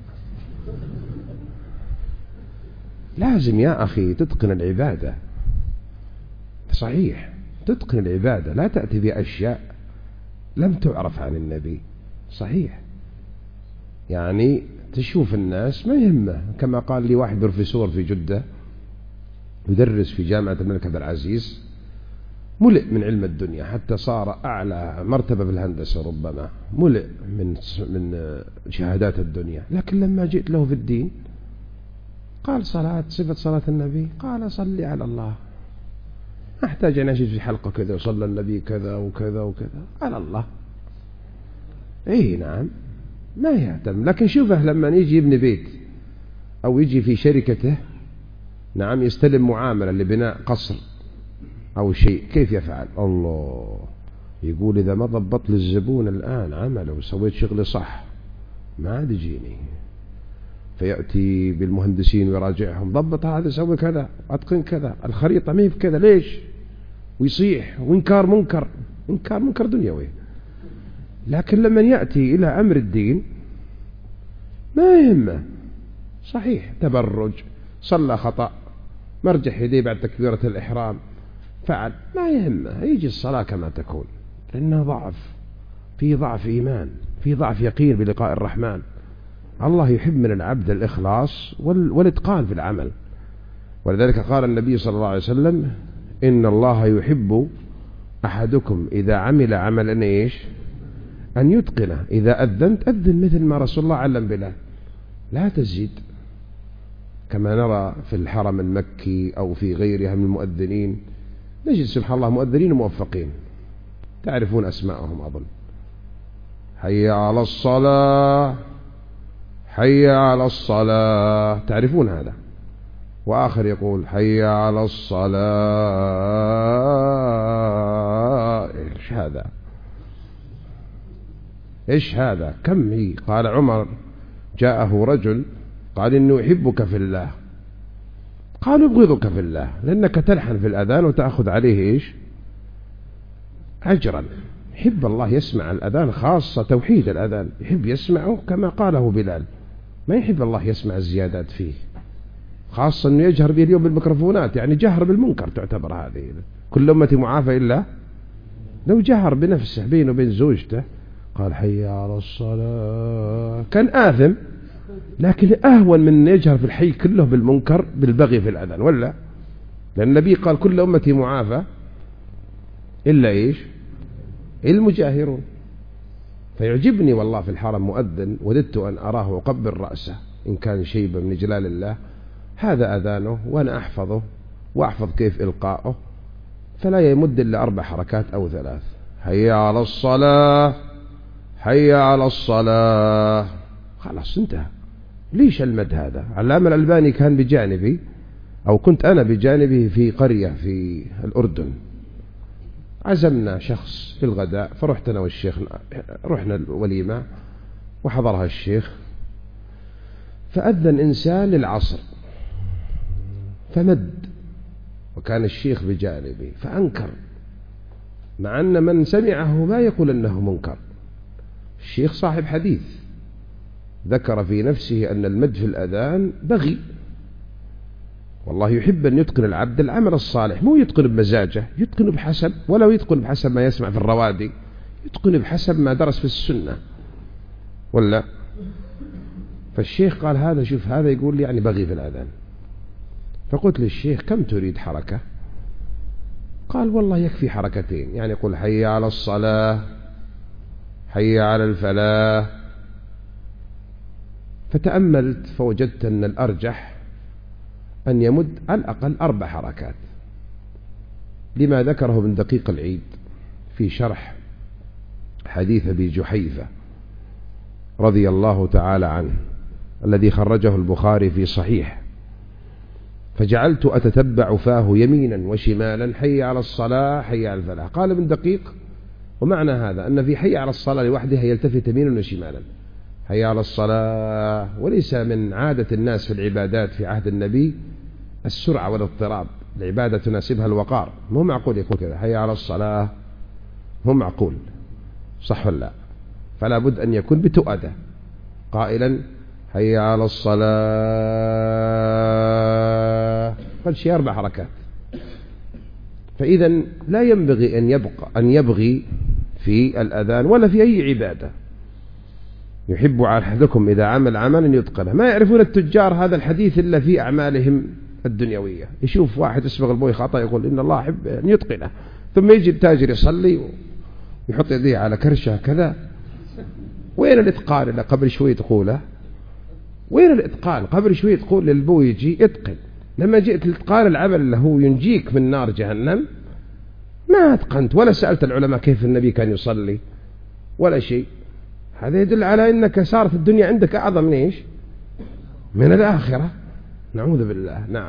لازم يا أخي تتقن العبادة، صحيح تتقن العبادة، لا تأتي بأشياء لم تعرف عن النبي. صحيح، يعني تشوف الناس ما يهمه، كما قال لي واحد بروفيسور في جدة يدرس في جامعة الملك عبد العزيز، ملئ من علم الدنيا حتى صار أعلى مرتبة في الهندسة، ربما ملئ من شهادات الدنيا، لكن لما جئت له في الدين قال صفة صلاة النبي، قال صلي على الله، أحتاج أن أجد في حلقة كذا وصلى النبي كذا وكذا وكذا، على الله. إيه نعم، ما يهتم. لكن شوفه لما يجي يبني بيت أو يجي في شركته، نعم، يستلم معاملة لبناء قصر أو شيء، كيف يفعل؟ الله، يقول إذا ما ضبط للزبون الآن عمله وسويت شغلي صح ما عاد يجيني، فيأتي بالمهندسين ويراجعهم، ضبط هذا، سوي كذا، أتقن كذا، الخريطة ما هي بكذا، ليش؟ ويصيح وإنكار منكر، إنكار منكر دنيوي. لكن لما يأتي إلى أمر الدين ما يهمه، صحيح تبرج، صلى خطأ، مرجح يديه بعد تكبيرة الإحرام، فعل، ما يهمه، يجي الصلاة كما تكون، لأنه ضعف، في ضعف إيمان، في ضعف يقين بلقاء الرحمن. الله يحب من العبد الإخلاص والإتقان في العمل، ولذلك قال النبي صلى الله عليه وسلم: إن الله يحب أحدكم إذا عمل عملا إيش؟ أن يتقنه، إذا أذنت أذن مثل ما رسول الله علم بلال، لا تزيد، كما نرى في الحرم المكي أو في غيرها من المؤذنين، نجد سبحان الله مؤذنين موفقين، تعرفون أسماءهم أظن، حي على الصلاة، حي على الصلاة، تعرفون هذا، وآخر يقول حي على الصلاة. إيش هذا؟ إيش هذا؟ كم هي؟ قال عمر جاءه رجل قال إنه يحبك في الله، قال يبغضك في الله، لأنك تلحن في الأذان وتأخذ عليه إيش؟ أجرا. يحب الله يسمع الأذان، خاصة توحيد الأذان يحب يسمعه كما قاله بلال، ما يحب الله يسمع الزيادات فيه، خاصة أنه يجهر به اليوم بالميكروفونات، يعني جهر بالمنكر تعتبر هذه، كل أمتي معافى إلا لو جهر بنفسه بينه وبين زوجته، قال حي على الصلاة، كان آثم، لكن أهون من يجهر في الحي كله بالمنكر بالبغي في الأذان، ولا؟ لأن النبي قال كل أمتي معافى إلا إيش؟ المجاهرون. فيعجبني والله في الحرم مؤذن، وددت أن أراه وقبل رأسه إن كان شيبا من جلال الله، هذا أذانه وأنا أحفظه وأحفظ كيف إلقاؤه، فلا يمد إلا 4 حركات أو 3، حي على الصلاة، حي على الصلاة، خلاص انتهى. ليش المد هذا؟ علامة الألباني كان بجانبي، أو كنت أنا بجانبه في قرية في الأردن، عزمنا شخص في الغداء، فرحت أنا والشيخ، رحنا الوليمة وحضرها الشيخ، فأذن إنسان للعصر فمد، وكان الشيخ بجانبي فأنكر، مع أن من سمعه ما يقول أنه منكر. الشيخ صاحب حديث ذكر في نفسه أن المد في الأذان بغي، والله يحب أن يتقن العبد العمل الصالح، مو يتقن بمزاجه، يتقن بحسب، ولو يتقن بحسب ما يسمع في الروادي، يتقن بحسب ما درس في السنة ولا. فالشيخ قال هذا، شوف هذا يقول لي يعني بغي في الأذان. فقلت للشيخ كم تريد حركة؟ قال والله يكفي حركتين، يعني يقول حي على الصلاة، حي على الفلاح. فتأملت فوجدت أن الأرجح أن يمد على الأقل 4 حركات، لما ذكره ابن دقيق العيد في شرح حديث أبي جحيفة رضي الله تعالى عنه الذي خرجه البخاري في صحيح. فجعلت أتتبع فاه يمينا وشمالا، حي على الصلاة، حي على الفلاح. قال ابن دقيق ومعنى هذا أن في حي على الصلاة لوحدها يلتفت يمينا وشمالا، حي على الصلاة. وليس من عادة الناس في العبادات في عهد النبي السرعة والاضطراب، العبادة تناسبها الوقار، مو معقول يقول كذا حي على الصلاة، مو معقول، صح ولا لا؟ فلا بد أن يكون بتؤدة قائلا حي على الصلاة، قل شيء 4 حركات. فإذا لا ينبغي أن يبغي في الأذان ولا في أي عبادة. يحب أحدكم إذا عمل عملا يتقنه. ما يعرفون التجار هذا الحديث إلا في أعمالهم الدنيوية. يشوف واحد يسبغ البوي خطأ يقول إن الله يحب أن يتقنه، ثم يجي التاجر يصلي ويحط يديه على كرشه كذا. وين الإتقان اللي قبل شوي تقوله؟ وين الإتقان؟ قبل شوي تقول للبوي يجي اتقن، لما جئت لإتقان العمل اللي هو ينجيك من نار جهنم ما اتقنت ولا سألت العلماء كيف النبي كان يصلي ولا شيء. هذا يدل على أنك صارت الدنيا عندك أعظم من إيش؟ من الآخرة، نعوذ بالله. نعم.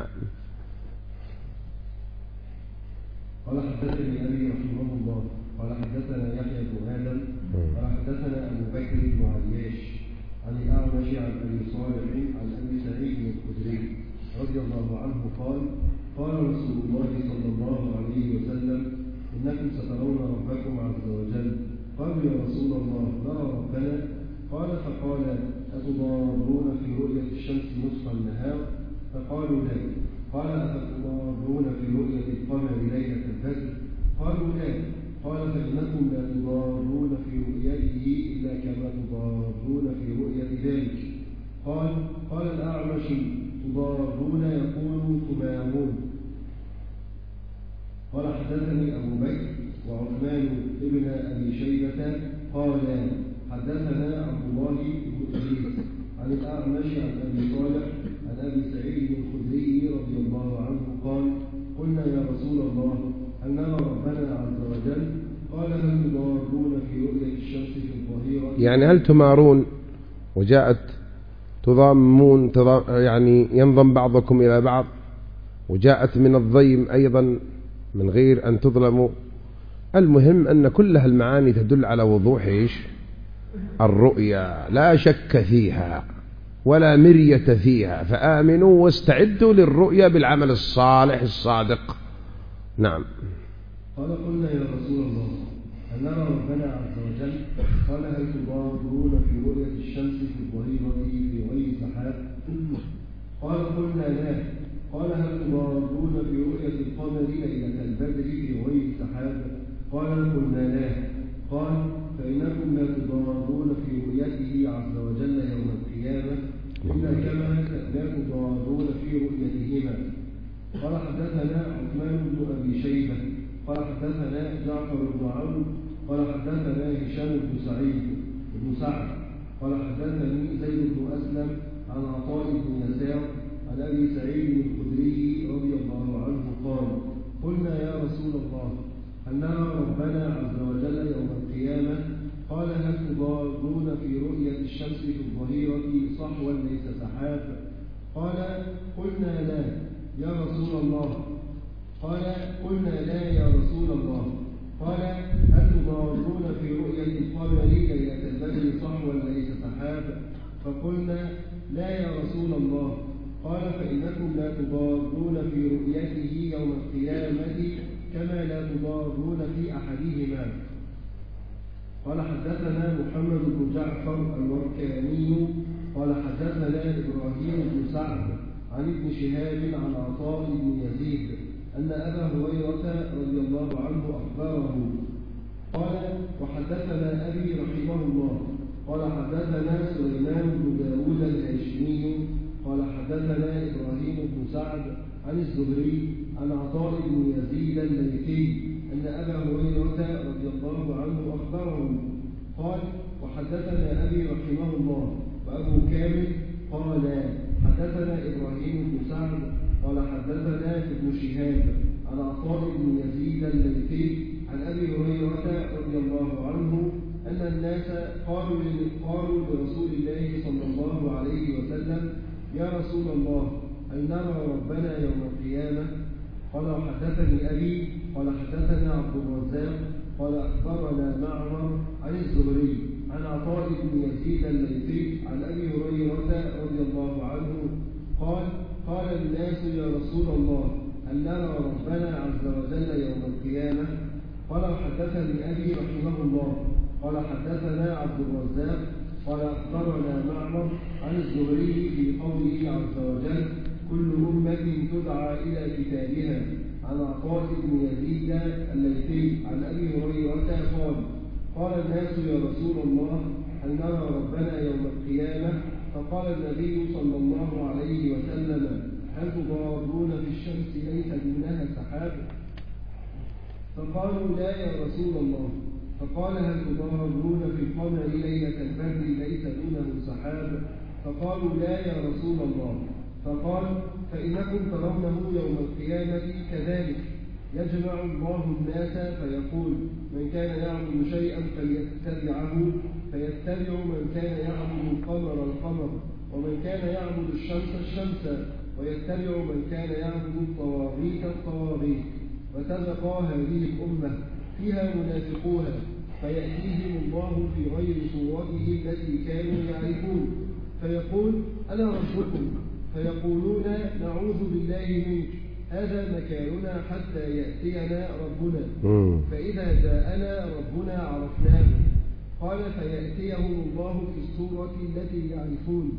قال حدثني أبي رحمه الله قال حدثنا يحيى بن آدم قال حدثنا أبو بكر بن عياش عن الأعمش عن أبي صالح عن أبي سعيد الخدري رضي الله عنه قال قال رسول الله صلى الله عليه وسلم إنكم سترون ربكم عز وجل. قالوا يا رسول الله نرى ربنا؟ قال فقال أتضارون في رؤية الشمس نصف النهار؟ فقالوا لا. قال أتضارون في رؤية القمر ليلة الفجر؟ قالوا لا. قال فإنكم لا تضارون في رؤيته إلا كما تضارون في رؤية ذلك. قال الأعمش تضارون يقول تمامون. قال حدثني أبو بكر وعثمان ابن أبي شيبة قال حدثنا عبد الله بن إدريس عن الأعمش عن أبي صالح عن أبي سعيد الخدري رضي الله عنه قال قلنا يا رسول الله هل نرى ربنا عز وجل؟ قال هل تضارون في رؤية الشمس في الظهيرة؟
يعني هل تمارون؟ وجاءت تضامون يعني ينضم بعضكم إلى بعض، وجاءت من الضيم أيضا من غير أن تظلموا. المهم أن كل هالمعاني تدل على وضوح إيش؟ الرؤيا، لا شك فيها ولا مرية فيها. فآمنوا واستعدوا للرؤيا بالعمل الصالح الصادق. نعم.
قال قلنا يا رسول الله هل نرى ربنا عز وجل؟ قال هل تضارون في رؤية الشمس في الظهيرة في غير سحاب؟ قال قلنا لا. قال هل تضارون في رؤية القمر ليلة البدر في غير سحاب؟ قال قلنا لا. قال فإنكم لا تضارون في رؤيته عز وجل يوم القيامة إلا كما لا تضارون في رؤيتهما. قال حدثنا عثمان بن أبي شيبة قال حدثنا جعفر بن عمرو قال حدثنا هشام بن سعد قال حدثني زيد بن أسلم عن عطاء بن يسار عن أبي سعيد الخدري رضي الله عنه قال قلنا يا رسول الله هل نرى ربنا عز وجل يوم القيامة؟ قال هل تضارون في رؤية الشمس في الظهيرة صحوا ليس سحاب؟ قال قلنا لا يا رسول الله. قال قلنا لا يا رسول الله. قال هل تضارون في رؤية القمر ليلة البدر صحوا ليس سحاب؟ فقلنا لا يا رسول الله. قال فإنكم لا تضارون في رؤيته يوم القيامة كما لا تضارون في أحدهما. قال حدثنا محمد بن جعفر الوركاني قال حدثنا إبراهيم بن سعد عن ابن شهاب عن عطاء بن يزيد أن أبا هريرة رضي الله عنه أخبره قال وحدثنا أبي رحمه الله قال حدثنا سليمان بن داود الهاشمي قال حدثنا إبراهيم بن سعد عن الزهري عن عطاء بن يزيد الليثي أن أبا هريرة رضي الله عنه أخبره قال وحدثنا أبي رحمه الله وأبو كامل قال حدثنا إبراهيم بن سعد قال حدثنا ابن شهاب عن عطاء بن يزيد الليثي عن أبي هريرة رضي الله عنه أن الناس قالوا لرسول الله صلى الله عليه وسلم يا رسول الله هل نرى ربنا يوم القيامة؟ قال حدثني أبي قال حدثنا عبد الرزاق قال أخبرنا معمر عن الزهري عن عطاء بن يزيد الليثي عن أبي هريرة رضي الله عنه قال الناس يا رسول الله هل نرى ربنا عز وجل يوم القيامة؟ قال حدثني أبي رحمه الله قال حدثنا عبد الرزاق قال أخبرنا معمر عن الزهري في قوله عز وجل كل أمة تدعى إلى كتابها عن عطاء بن يزيد الليثي عن أبي هريرة قال الناس يا رسول الله هل نرى ربنا يوم القيامة؟ فقال النبي صلى الله عليه وسلم هل تضارون في الشمس ليس دونها سحاب؟ فقالوا لا يا رسول الله. فقال هل تضارون في القمر ليلة البدر ليس دونه سحاب؟ فقالوا لا يا رسول الله. فقال فإنكم ترونه يوم القيامة كذلك يجمع الله الناس فيقول من كان يعبد شيئا فيتبع من كان يعبد القمر ومن كان يعبد الشمس ويتبع من كان يعبد الطواغيت وتبقى هذه الأمة فيها منافقوها فيأتيهم الله في غير صورته التي كانوا يعرفون فيقول أنا ربكم فيقولون نعوذ بالله منك هذا مكاننا حتى يأتينا ربنا فإذا جاءنا ربنا عرفناه قال فيأتيهم الله في الصورة التي يعرفون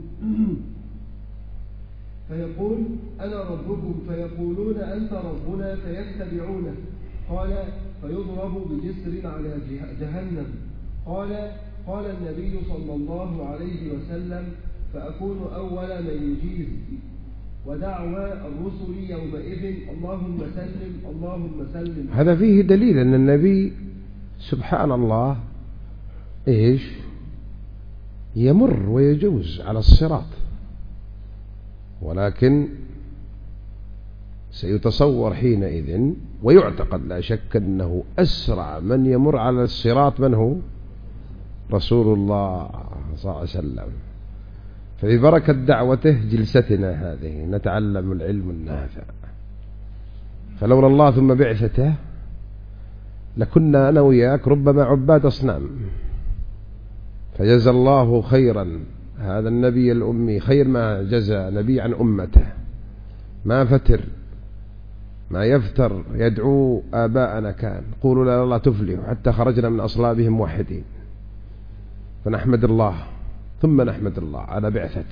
فيقول أنا ربكم فيقولون أنت ربنا فيتبعونه قال فيضرب بجسر على جهنم قال النبي صلى الله عليه وسلم فأكون أول من يجيز ودعوى الرسل يومئذ اللهم سلم.
هذا فيه دليل أن النبي سبحان الله يمر ويجوز على الصراط ولكن سيتصور حينئذ ويعتقد لا شك أنه أسرع من يمر على الصراط من هو رسول الله صلى الله عليه وسلم. فببركة دعوته جلستنا هذه نتعلم العلم النافع فلولا الله ثم بعثته لكنا أنا وياك ربما عباد أصنام فجزى الله خيرا هذا النبي الأمي خير ما جزى نبي عن أمته ما فتر ما يفتر يدعو آباءنا كان قولوا لا الله تفلح حتى خرجنا من أصلابهم موحدين فنحمد الله ثم نحمد الله على بعثته.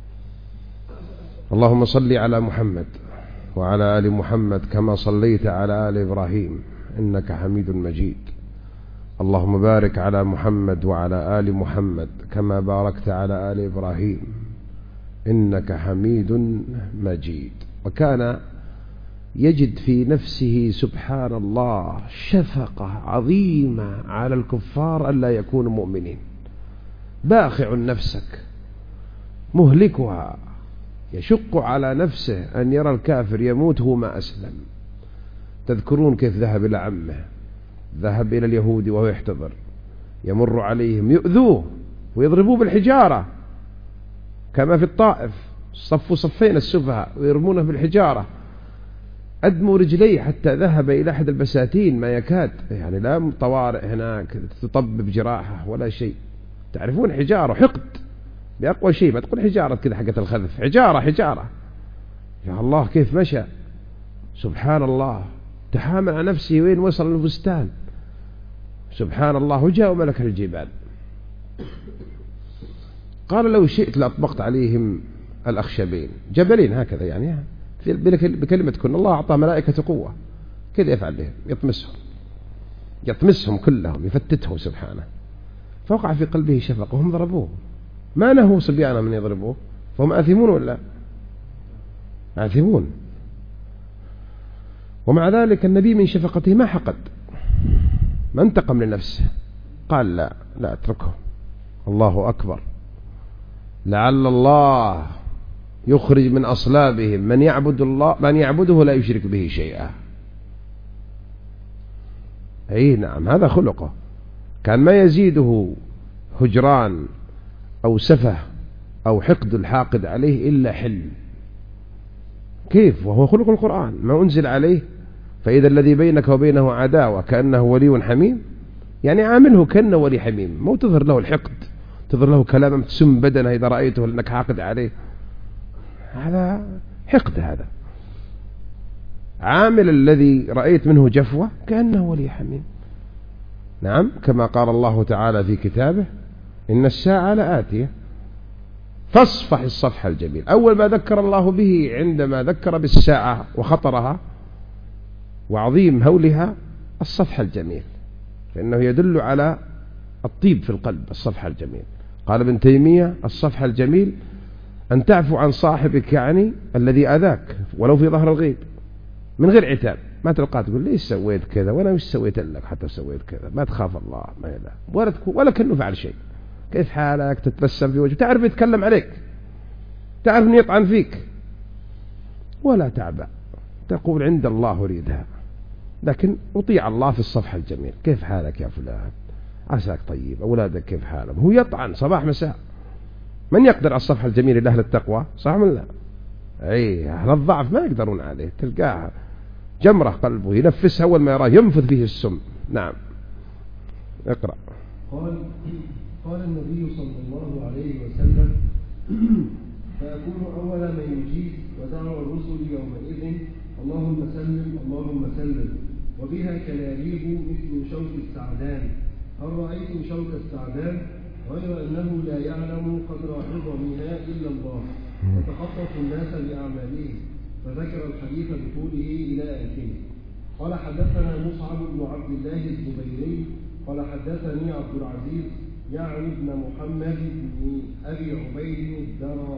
اللهم صل على محمد وعلى آل محمد كما صليت على آل إبراهيم إنك حميد مجيد. اللهم بارك على محمد وعلى آل محمد كما باركت على آل إبراهيم إنك حميد مجيد. وكان يجد في نفسه سبحان الله شفقة عظيمة على الكفار ألا يكونوا مؤمنين باخع نفسك مهلكها يشق على نفسه أن يرى الكافر يموت هو ما أسلم. تذكرون كيف ذهب إلى عمه ذهب إلى اليهود وهو يحتضر يمر عليهم يؤذوه ويضربوه بالحجارة كما في الطائف صفوا صفين السفهاء ويرمونه بالحجارة أدموا رجليه حتى ذهب إلى أحد البساتين ما يكاد يعني لا طوارئ هناك تطبب جراحه ولا شيء. تعرفون حجارة حقد بأقوى شيء ما تقول حجارة كذا حقة الخذف حجارة يا الله كيف مشى سبحان الله تحامل على نفسه وين وصل البستان سبحان الله وجاء ملك الجبال قال لو شئت لأطبقت عليهم الأخشبين جبلين هكذا يعني بكلمة كن. الله أعطى ملائكة قوة كذا يفعل بهم، يطمسهم كلهم، يفتتهم سبحانه. فوقع في قلبه شفقة وهم ضربوه، ما نهوا صبيانا من يضربوه، فهم آثمون ولا آثمون. ومع ذلك النبي من شفقته ما حقد، ما انتقم لنفسه، قال لا اتركه، الله أكبر، لعل الله يخرج من أصلابهم من يعبده لا يشرك به شيئا. أي نعم، هذا خلقه، كان ما يزيده هجران أو سفه أو حقد الحاقد عليه إلا حلم. كيف وهو خلق القرآن ما أنزل عليه؟ فإذا الذي بينك وبينه عداوة كأنه ولي حميم، يعني عامله كأنه ولي حميم، مو تظهر له الحقد، تظهر له كلام تسم بدنه إذا رأيته أنك حاقد عليه، هذا حقد. هذا عامل الذي رأيت منه جفوة كأنه ولي حميم. نعم، كما قال الله تعالى في كتابه إن الساعة لآتية فاصفح الصفح الجميل. أول ما ذكر الله به عندما ذكر بالساعة وخطرها وعظيم هولها الصفح الجميل، فإنه يدل على الطيب في القلب. الصفح الجميل، قال ابن تيمية الصفح الجميل أن تعفو عن صاحبك، يعني الذي أذاك ولو في ظهر الغيب، من غير عتاب، ما تلقى تقول ليش سويت كذا وأنا مش سويت لك حتى سويت كذا، ما تخاف الله ما يلا ولا كأنه فعل شيء. كيف حالك؟ تتبسم في وجهه، تعرف يتكلم عليك، تعرف أن يطعن فيك، ولا تعبأ، تقول عند الله أريدها، لكن أطيع الله في الصفح الجميل. كيف حالك يا فلان؟ عساك طيب، أولادك كيف حالهم؟ هو يطعن صباح مساء. من يقدر على الصفح الجميل لأهل التقوى؟ صح من لا؟ أي أهل الضعف ما يقدرون عليه، تلقاه جمرة قلبه ينفسها أول ما يراه ينفذ فيه السم. نعم، اقرأ.
قال النبي صلى الله عليه وسلم فأكون أول من يجيب ودعوى الرسل يومئذ اللهم سلم اللهم سلم، وبها كلاليب مثل شوك السعدان. هل رأيت شوك السعدان؟ غير أنه لا يعلم قدر عظمها إلا الله، وتخطف الناس بأعمالهم. فذكر الحديث بطوله إلى آخره. قال حدثنا مصعب بن عبد الله الزبيري قال حدثني عبد العزيز يعني ابن محمد بن أبي عبيد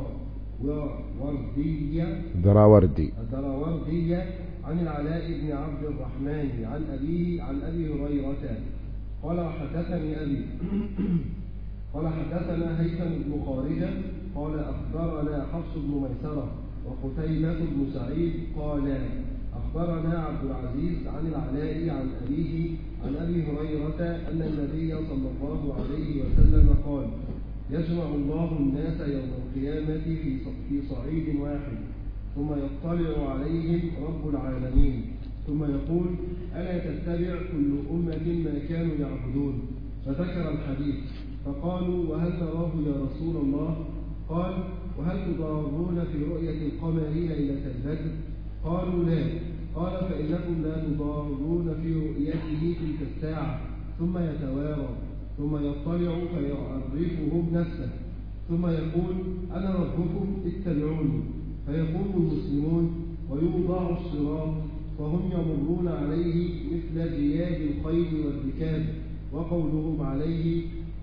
الدراوردي عن العلاء بن عبد الرحمن عن أبيه عن أبي هريرة قال حدثني أبي قال حدثنا هيثم بن خارجة قال أخبرنا حفص بن ميسرة وقتيبة بن سعيد قال أخبرنا عبد العزيز عن العلاء عن أبيه عن أبي هريرة أن النبي صلى الله عليه وسلم قال يجمع الله الناس يوم القيامة في صعيد واحد، ثم يطلع عليهم رب العالمين ثم يقول ألا تتبع كل أمة ما كانوا يعبدون؟ فذكر الحديث. فقالوا وهل نراه يا رسول الله؟ قال وهل تضارون في رؤية القمر ليلة البدر؟ قالوا لا. قال فإنكم لا تضارون في رؤيته تلك الساعة. ثم يتوارى ثم يطلع فيعرفهم نفسه ثم يقول أنا ربكم اتبعوني، فيقوم المسلمون ويوضع الصراط فهم يمرون عليه مثل جياد الخيل والركاب، وقولهم عليه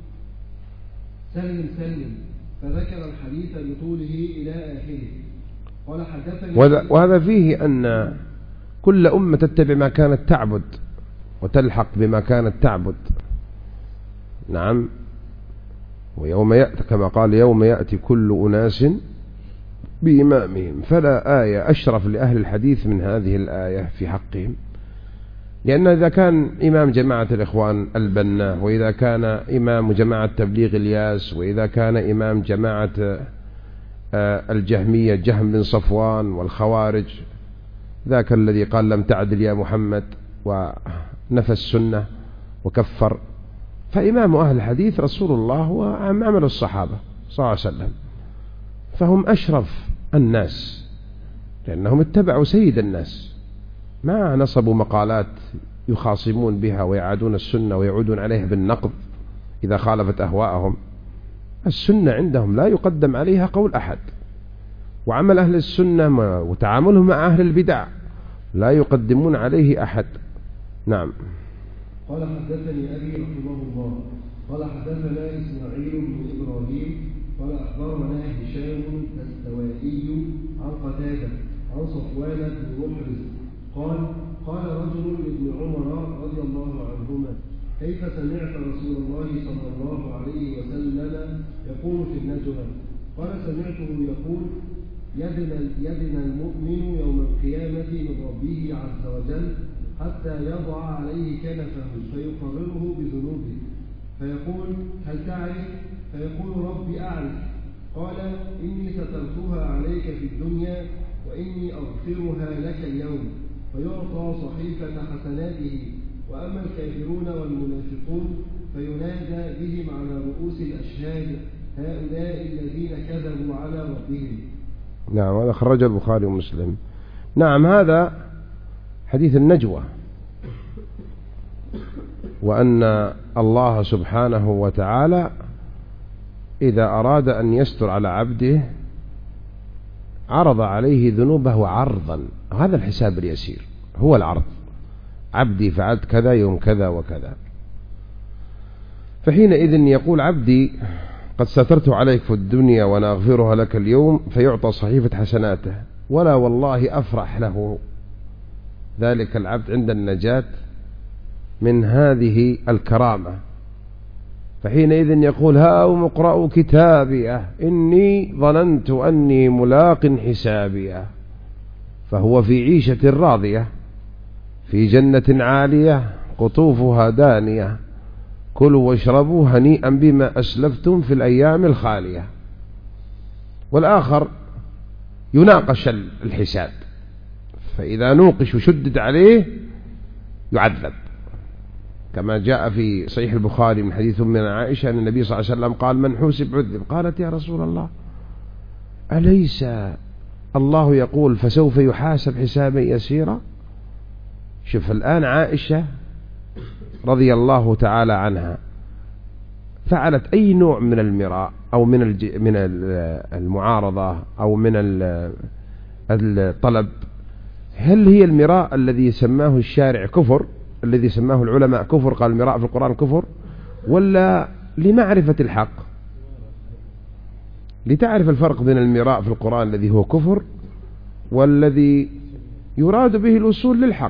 سلم سلم. فذكر الحديث بطوله إلى آخره. قال حدثني
وهذا فيه أن كل أمة تتبع ما كانت تعبد وتلحق بما كانت تعبد. نعم، ويوم يأتي كما قال يوم يأتي كل أناس بإمامهم. فلا آية أشرف لأهل الحديث من هذه الآية في حقهم، لأن إذا كان إمام جماعة الإخوان البنا، وإذا كان إمام جماعة تبليغ الياس، وإذا كان إمام جماعة الجهمية جهم بن صفوان والخوارج، ذاك الذي قال لم تعدل يا محمد ونفى السنة وكفر، فإمام أهل الحديث رسول الله وعمل الصحابة صلى الله عليه وسلم، فهم أشرف الناس لأنهم اتبعوا سيد الناس، ما نصبوا مقالات يخاصمون بها ويعادون السنة ويعودون عليها بالنقد إذا خالفت أهواءهم. السنة عندهم لا يقدم عليها قول أحد، وعمل أهل السنة وتعاملهم مع أهل البدع لا يقدمون عليه أحد. نعم.
قال حدثني أبي رحمه الله قال حدثنا إسماعيل بن إبراهيم قال أخبرنا هشام الدستوائي عن قتادة عن صفوان بن محرز قال قال رجل لابن عمر رضي الله عنهما كيف سمعت رسول الله صلى الله عليه وسلم يقول في النجوى؟ قال سمعته يقول يدن المؤمن يوم القيامة من ربه عز وجل حتى يضع عليه كنفه فيقرره بذنوبه فيقول هل تعرف؟ فيقول ربي أعرف. قال إني سترتها عليك في الدنيا وإني أغفرها لك اليوم. فيعطى صحيفة حسناته. وأما الكافرون والمنافقون فينادى بهم على رؤوس الأشهاد هؤلاء الذين كذبوا على ربهم.
نعم، هذا خرج البخاري ومسلم. نعم، هذا حديث النجوى، وأن الله سبحانه وتعالى إذا أراد أن يستر على عبده عرض عليه ذنوبه عرضا. هذا الحساب اليسير هو العرض. عبدي فعلت كذا يوم كذا وكذا، فحينئذ يقول عبدي قد سترت عليك في الدنيا وأنا أغفرها لك اليوم، فيعطى صحيفة حسناته. ولا والله أفرح له ذلك العبد عند النجاة من هذه الكرامة. فحينئذ يقول هاؤم اقرأوا كتابيه إني ظننت أني ملاق حسابيه. فهو في عيشة راضية في جنة عالية قطوفها دانية كلوا واشربوا هنيئا بما أسلفتم في الأيام الخالية. والآخر يناقش الحساب، فإذا نوقش وشدد عليه يعذب، كما جاء في صحيح البخاري من حديث من عائشة أن النبي صلى الله عليه وسلم قال من حوسب عذب. قالت يا رسول الله أليس الله يقول فسوف يحاسب حسابا يسيرا؟ شوف الآن عائشة رضي الله تعالى عنها فعلت أي نوع من المراء أو من المعارضة أو من الطلب. هل هي المراء الذي سماه الشارع كفر، الذي سماه العلماء كفر، قال المراء في القرآن كفر، ولا لمعرفة الحق؟ لتعرف الفرق بين المراء في القرآن الذي هو كفر والذي يراد به الوصول للحق.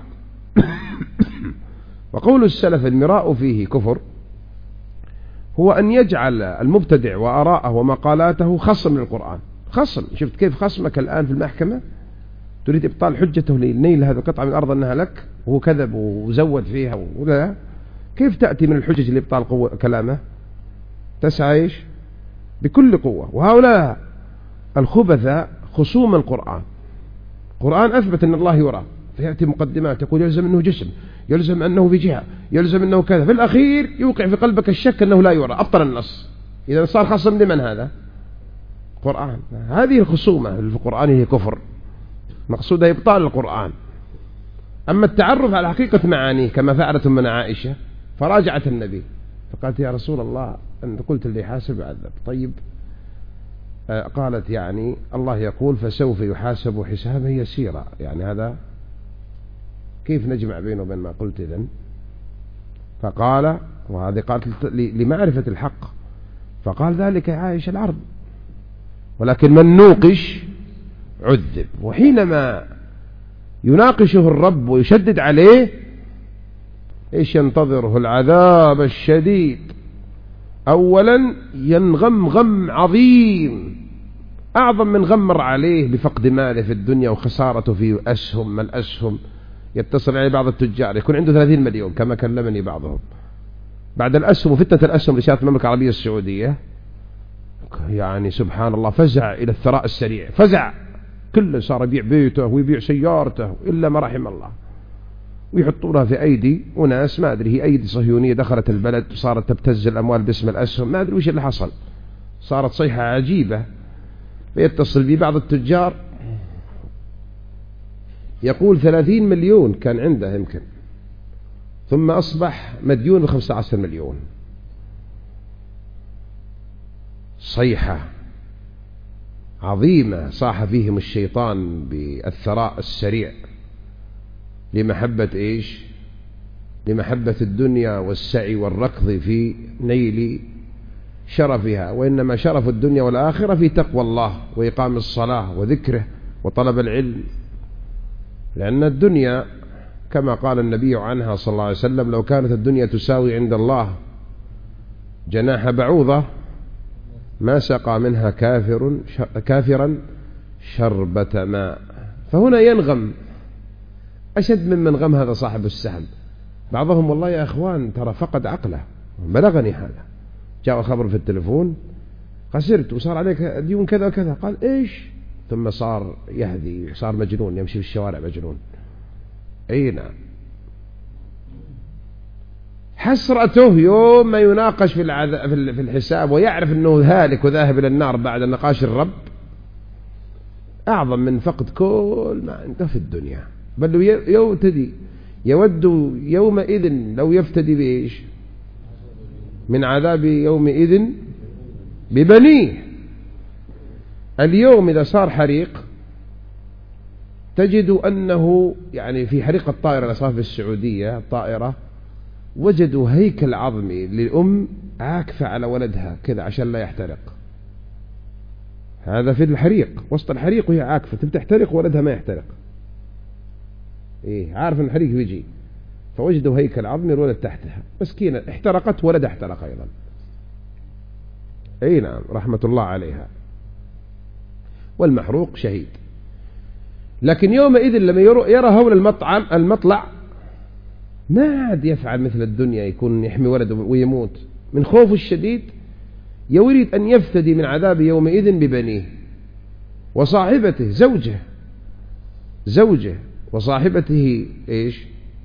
وقول السلف المراء فيه كفر هو أن يجعل المبتدع وآراءه ومقالاته خصم للقرآن. خصم، شفت كيف خصمك الآن في المحكمة تريد إبطال حجته لنيل هذا القطعة من الأرض أنها لك، وهو كذب وزود فيها ولا كيف تأتي من الحجج لإبطال كلامه؟ تسعى بكل قوة. وهؤلاء الخبثاء خصوم القرآن. القرآن أثبت أن الله يرى، فيأتي مقدمات يقول يلزم أنه جسم، يلزم أنه في جهة، يلزم أنه كذا، في الأخير يوقع في قلبك الشك أنه لا يرى، أبطل النص. إذا صار خصم لمن هذا؟ القرآن. هذه الخصومة في القرآن هي كفر، مقصودها إبطال القرآن. أما التعرف على حقيقة معانيه كما فعلت من عائشة فراجعت النبي فقالت يا رسول الله أنت قلت اللي حاسب عذب. طيب قالت يعني الله يقول فسوف يحاسب حسابا يسيرا، يعني هذا كيف نجمع بينه وبين ما قلت إذن؟ فقال، وهذه قالت لمعرفة الحق، فقال ذلك يا عائشة العرض، ولكن من نوقش عذب. وحينما يناقشه الرب ويشدد عليه إيش ينتظره؟ العذاب الشديد. أولا ينغم غم عظيم أعظم من غم مر عليه بفقد ماله في الدنيا وخسارته في أسهم. ما الأسهم؟ يتصل عليه بعض التجار يكون عنده 30 مليون كما كلمني بعضهم بعد الأسهم وفتنة الأسهم اللي شاءت المملكة العربية السعودية، يعني سبحان الله فزع إلى الثراء السريع، فزع، كله صار يبيع بيته ويبيع سيارته إلا ما رحم الله، ويحطونها في أيدي وناس ما أدري هي أيدي صهيونية دخلت البلد وصارت تبتز الأموال باسم الأسهم، ما أدري وش اللي حصل، صارت صيحة عجيبة. فيتصل بي بعض التجار يقول 30 مليون كان عنده يمكن، ثم أصبح مديون ب15 عظيمة صاح فيهم الشيطان بالثراء السريع لمحبة إيش؟ لمحبة الدنيا والسعي والركض في نيل شرفها، وإنما شرف الدنيا والآخرة في تقوى الله وإقام الصلاة وذكره وطلب العلم. لأن الدنيا كما قال النبي عنها صلى الله عليه وسلم: لو كانت الدنيا تساوي عند الله جناح بعوضة ما سقى منها كافرا شربة ماء. فهنا ينغم أشد من غم هذا صاحب السهم. بعضهم والله يا أخوان ترى فقد عقله، بلغني هذا، جاء خبر في التلفون: خسرت وصار عليك ديون كذا وكذا. قال: إيش؟ ثم صار يهدي، صار مجنون، يمشي في الشوارع مجنون. أي نعم. حسرته يوم ما يناقش في الحساب ويعرف أنه هالك وذاهب إلى النار بعد نقاش الرب، أعظم من فقد كل ما عنده في الدنيا. بل يود يومئذ لو يفتدي بإيش؟ من عذاب يومئذ ببنيه. اليوم إذا صار حريق تجد أنه يعني في حريق الطائرة اللي صار في السعودية، الطائرة وجدوا هيكل عظمي للأم عاكفة على ولدها كذا عشان لا يحترق. هذا في الحريق، وسط الحريق وهي عاكفة تبي تحترق ولدها ما يحترق. إيه، عارف أن الحريق بيجي، فوجدوا هيكل عظمي الولد تحتها، مسكينة احترقت ولدها احترق أيضا. أي نعم، رحمة الله عليها. والمحروق شهيد. لكن يومئذ لما يرى هول المطلع ما عاد يفعل مثل الدنيا، يكون يحمي ولده ويموت من خوفه الشديد، يريد أن يفتدي من عذاب يومئذ ببنيه وصاحبته، زوجه وصاحبته إيش؟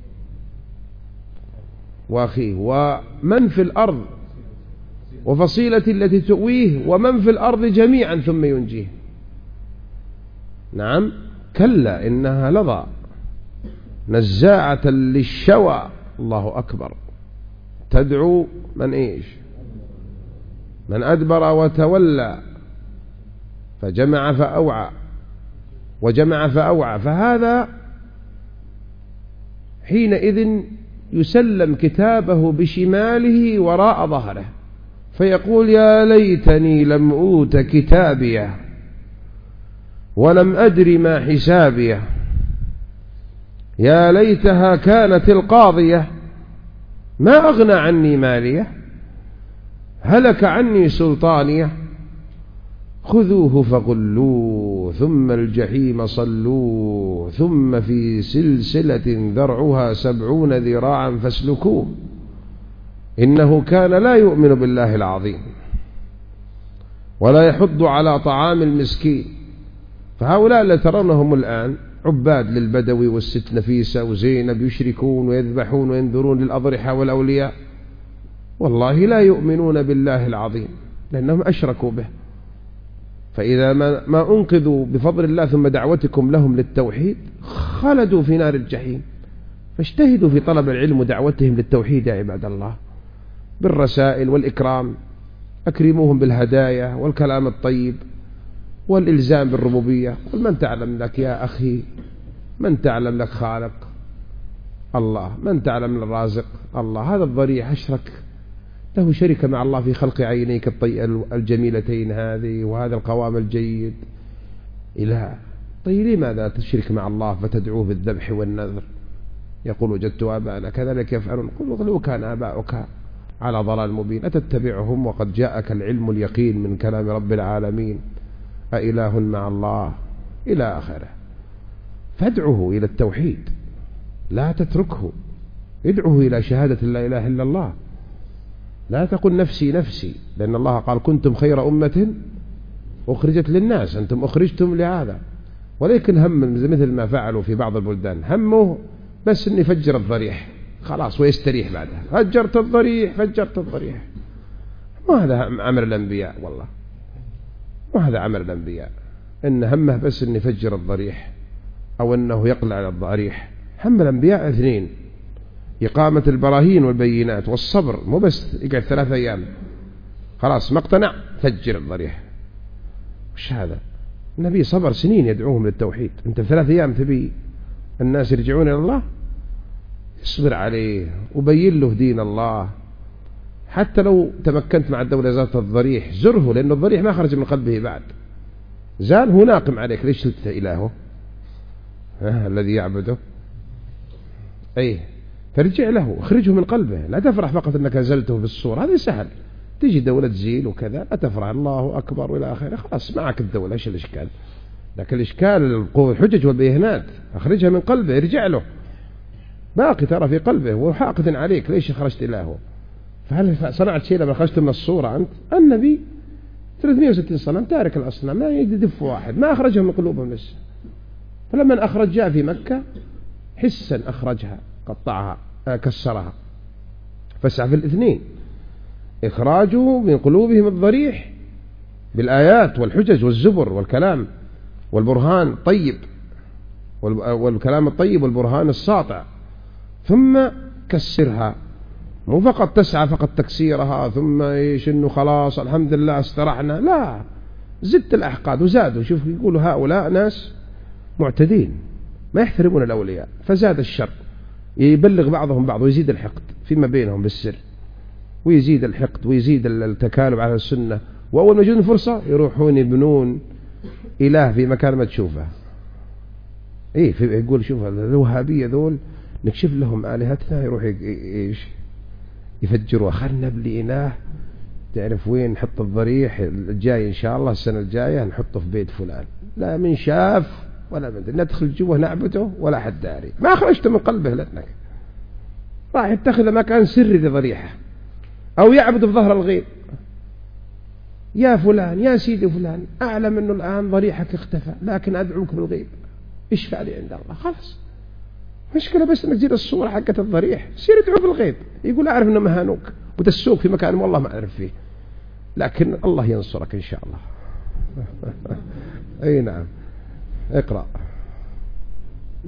وأخيه ومن في الأرض وفصيلة التي تؤويه ومن في الأرض جميعا ثم ينجيه. نعم، كلا إنها لظى نزاعة للشوى، الله أكبر، تدعو من إيش؟ من أدبر وتولى فجمع فأوعى. فهذا حينئذ يسلم كتابه بشماله وراء ظهره فيقول: يا ليتني لم أوت كتابيه ولم أدر ما حسابيه، يا ليتها كانت القاضية ما أغنى عني ماليه، هلك عني سلطانيه، خذوه فغلوه ثم الجحيم صلوه ثم في سلسلة ذرعها 70 ذراعا فاسلكوه إنه كان لا يؤمن بالله العظيم ولا يحض على طعام المسكين. فهؤلاء اللي ترونهم الآن عباد للبدوي والست نفيسة وزينب يشركون ويذبحون وينذرون للأضرحة والأولياء، والله لا يؤمنون بالله العظيم لأنهم أشركوا به. فإذا ما أنقذوا بفضل الله ثم دعوتكم لهم للتوحيد خلدوا في نار الجحيم. فاجتهدوا في طلب العلم ودعوتهم للتوحيد يا عباد الله بالرسائل والإكرام، أكرموهم بالهدايا والكلام الطيب والإلزام بالربوبية. قل: من تعلم لك يا أخي، من تعلم لك خالق الله، من تعلم الرازق الله. هذا الضريح أشرك له شركة مع الله في خلق عينيك الجميلتين هذه وهذا القوام الجيد. إله طيب لماذا تشرك مع الله فتدعوه بالذبح والنذر؟ يقول: وجدت آباءنا كذلك يفعلون. قل: لو كان آباؤك على ضلال مبين أتتبعهم وقد جاءك العلم اليقين من كلام رب العالمين، أإله مع الله، إلى آخره. فادعه إلى التوحيد، لا تتركه، ادعه إلى شهادة لا إله إلا الله. لا تقل نفسي نفسي، لأن الله قال: كنتم خير أمة أخرجت للناس، أنتم أخرجتم لهذا. ولكن هم مثل ما فعلوا في بعض البلدان، همه بس أن يفجر الضريح خلاص ويستريح بعدها. فجرت الضريح. وهذا عمل الأنبياء، والله وهذا عمل الأنبياء، إن همه بس أن يفجر الضريح أو أنه يقلع على الضريح. هم الأنبياء 2: إقامة البراهين والبينات والصبر، مو بس يقعد 3 أيام خلاص ما اقتنع فجر الضريح. وش هذا؟ النبي صبر سنين يدعوهم للتوحيد، أنت في 3 أيام تبي الناس يرجعون إلى الله؟ اصبر عليه وبين له دين الله. حتى لو تمكنت مع الدولة ذات الضريح زره، لأنه الضريح ما خرج من قلبه بعد، زال هو ناقم عليك، ليش شلت إلهه الذي يعبده؟ أيه، فرجع له اخرجه من قلبه. لا تفرح فقط أنك نزلته بالصورة، هذا سهل، تيجي دولة تزيل وكذا، لا تفرح الله أكبر وإلى آخره، خلاص معك الدولة، إيش الإشكال؟ لكن الإشكال الحجج والبينات، أخرجها من قلبه، يرجع له، باقي ترى في قلبه وحاقد عليك، ليش خرجت إلهه؟ فهل صنعت شيء لما خرجت من الصورة أنت؟ النبي 360 صنم تارك الأصنام، ما يدف واحد، ما أخرجهم من قلوبهم لسه. فلما أخرج جاء في مكة حسا أخرجها، قطعها، كسرها. فاسعى في الاثنين، إخراجه من قلوبهم الضريح بالآيات والحجج والزبر والكلام والبرهان الطيب والكلام الطيب والبرهان الساطع، ثم كسرها. مو فقط تسعى فقط تكسيرها ثم ايش انه خلاص الحمد لله استرحنا، لا، زدت الأحقاد وزادوا. شوف يقولوا هؤلاء ناس معتدين ما يحترمون الأولياء، فزاد الشر، يبلغ بعضهم بعض ويزيد الحقد فيما بينهم بالسر، ويزيد الحقد ويزيد التكالب على السنة. وأول ما يجون فرصة يروحون يبنون إله في مكان ما تشوفه. إيه، يقول شوف الوهابية ذول نكشف لهم آلهتنا، يروح إيش يفجروا، خلنا نبني إله تعرف وين نحط الضريح الجاي إن شاء الله السنة الجاية نحطه في بيت فلان، لا من شاف ولا من ندخل جوه نعبده ولا حد داري، ما خرجت من قلبه لأنك راح يتخذ مكان سري لضريحه، أو يعبد في ظهر الغيب. يا فلان يا سيدي فلان، أعلم أنه الآن ضريحك اختفى، لكن أدعوك بالغيب، اشفع لي عند الله. خلاص مشكلة بس أنك تجيب الصورة حقة الضريح، سير ادعو بالغيب، يقول أعرف أنه مهانوك وتسوق في مكان والله ما أعرف فيه، لكن الله ينصرك إن شاء الله. أي نعم، اقرأ.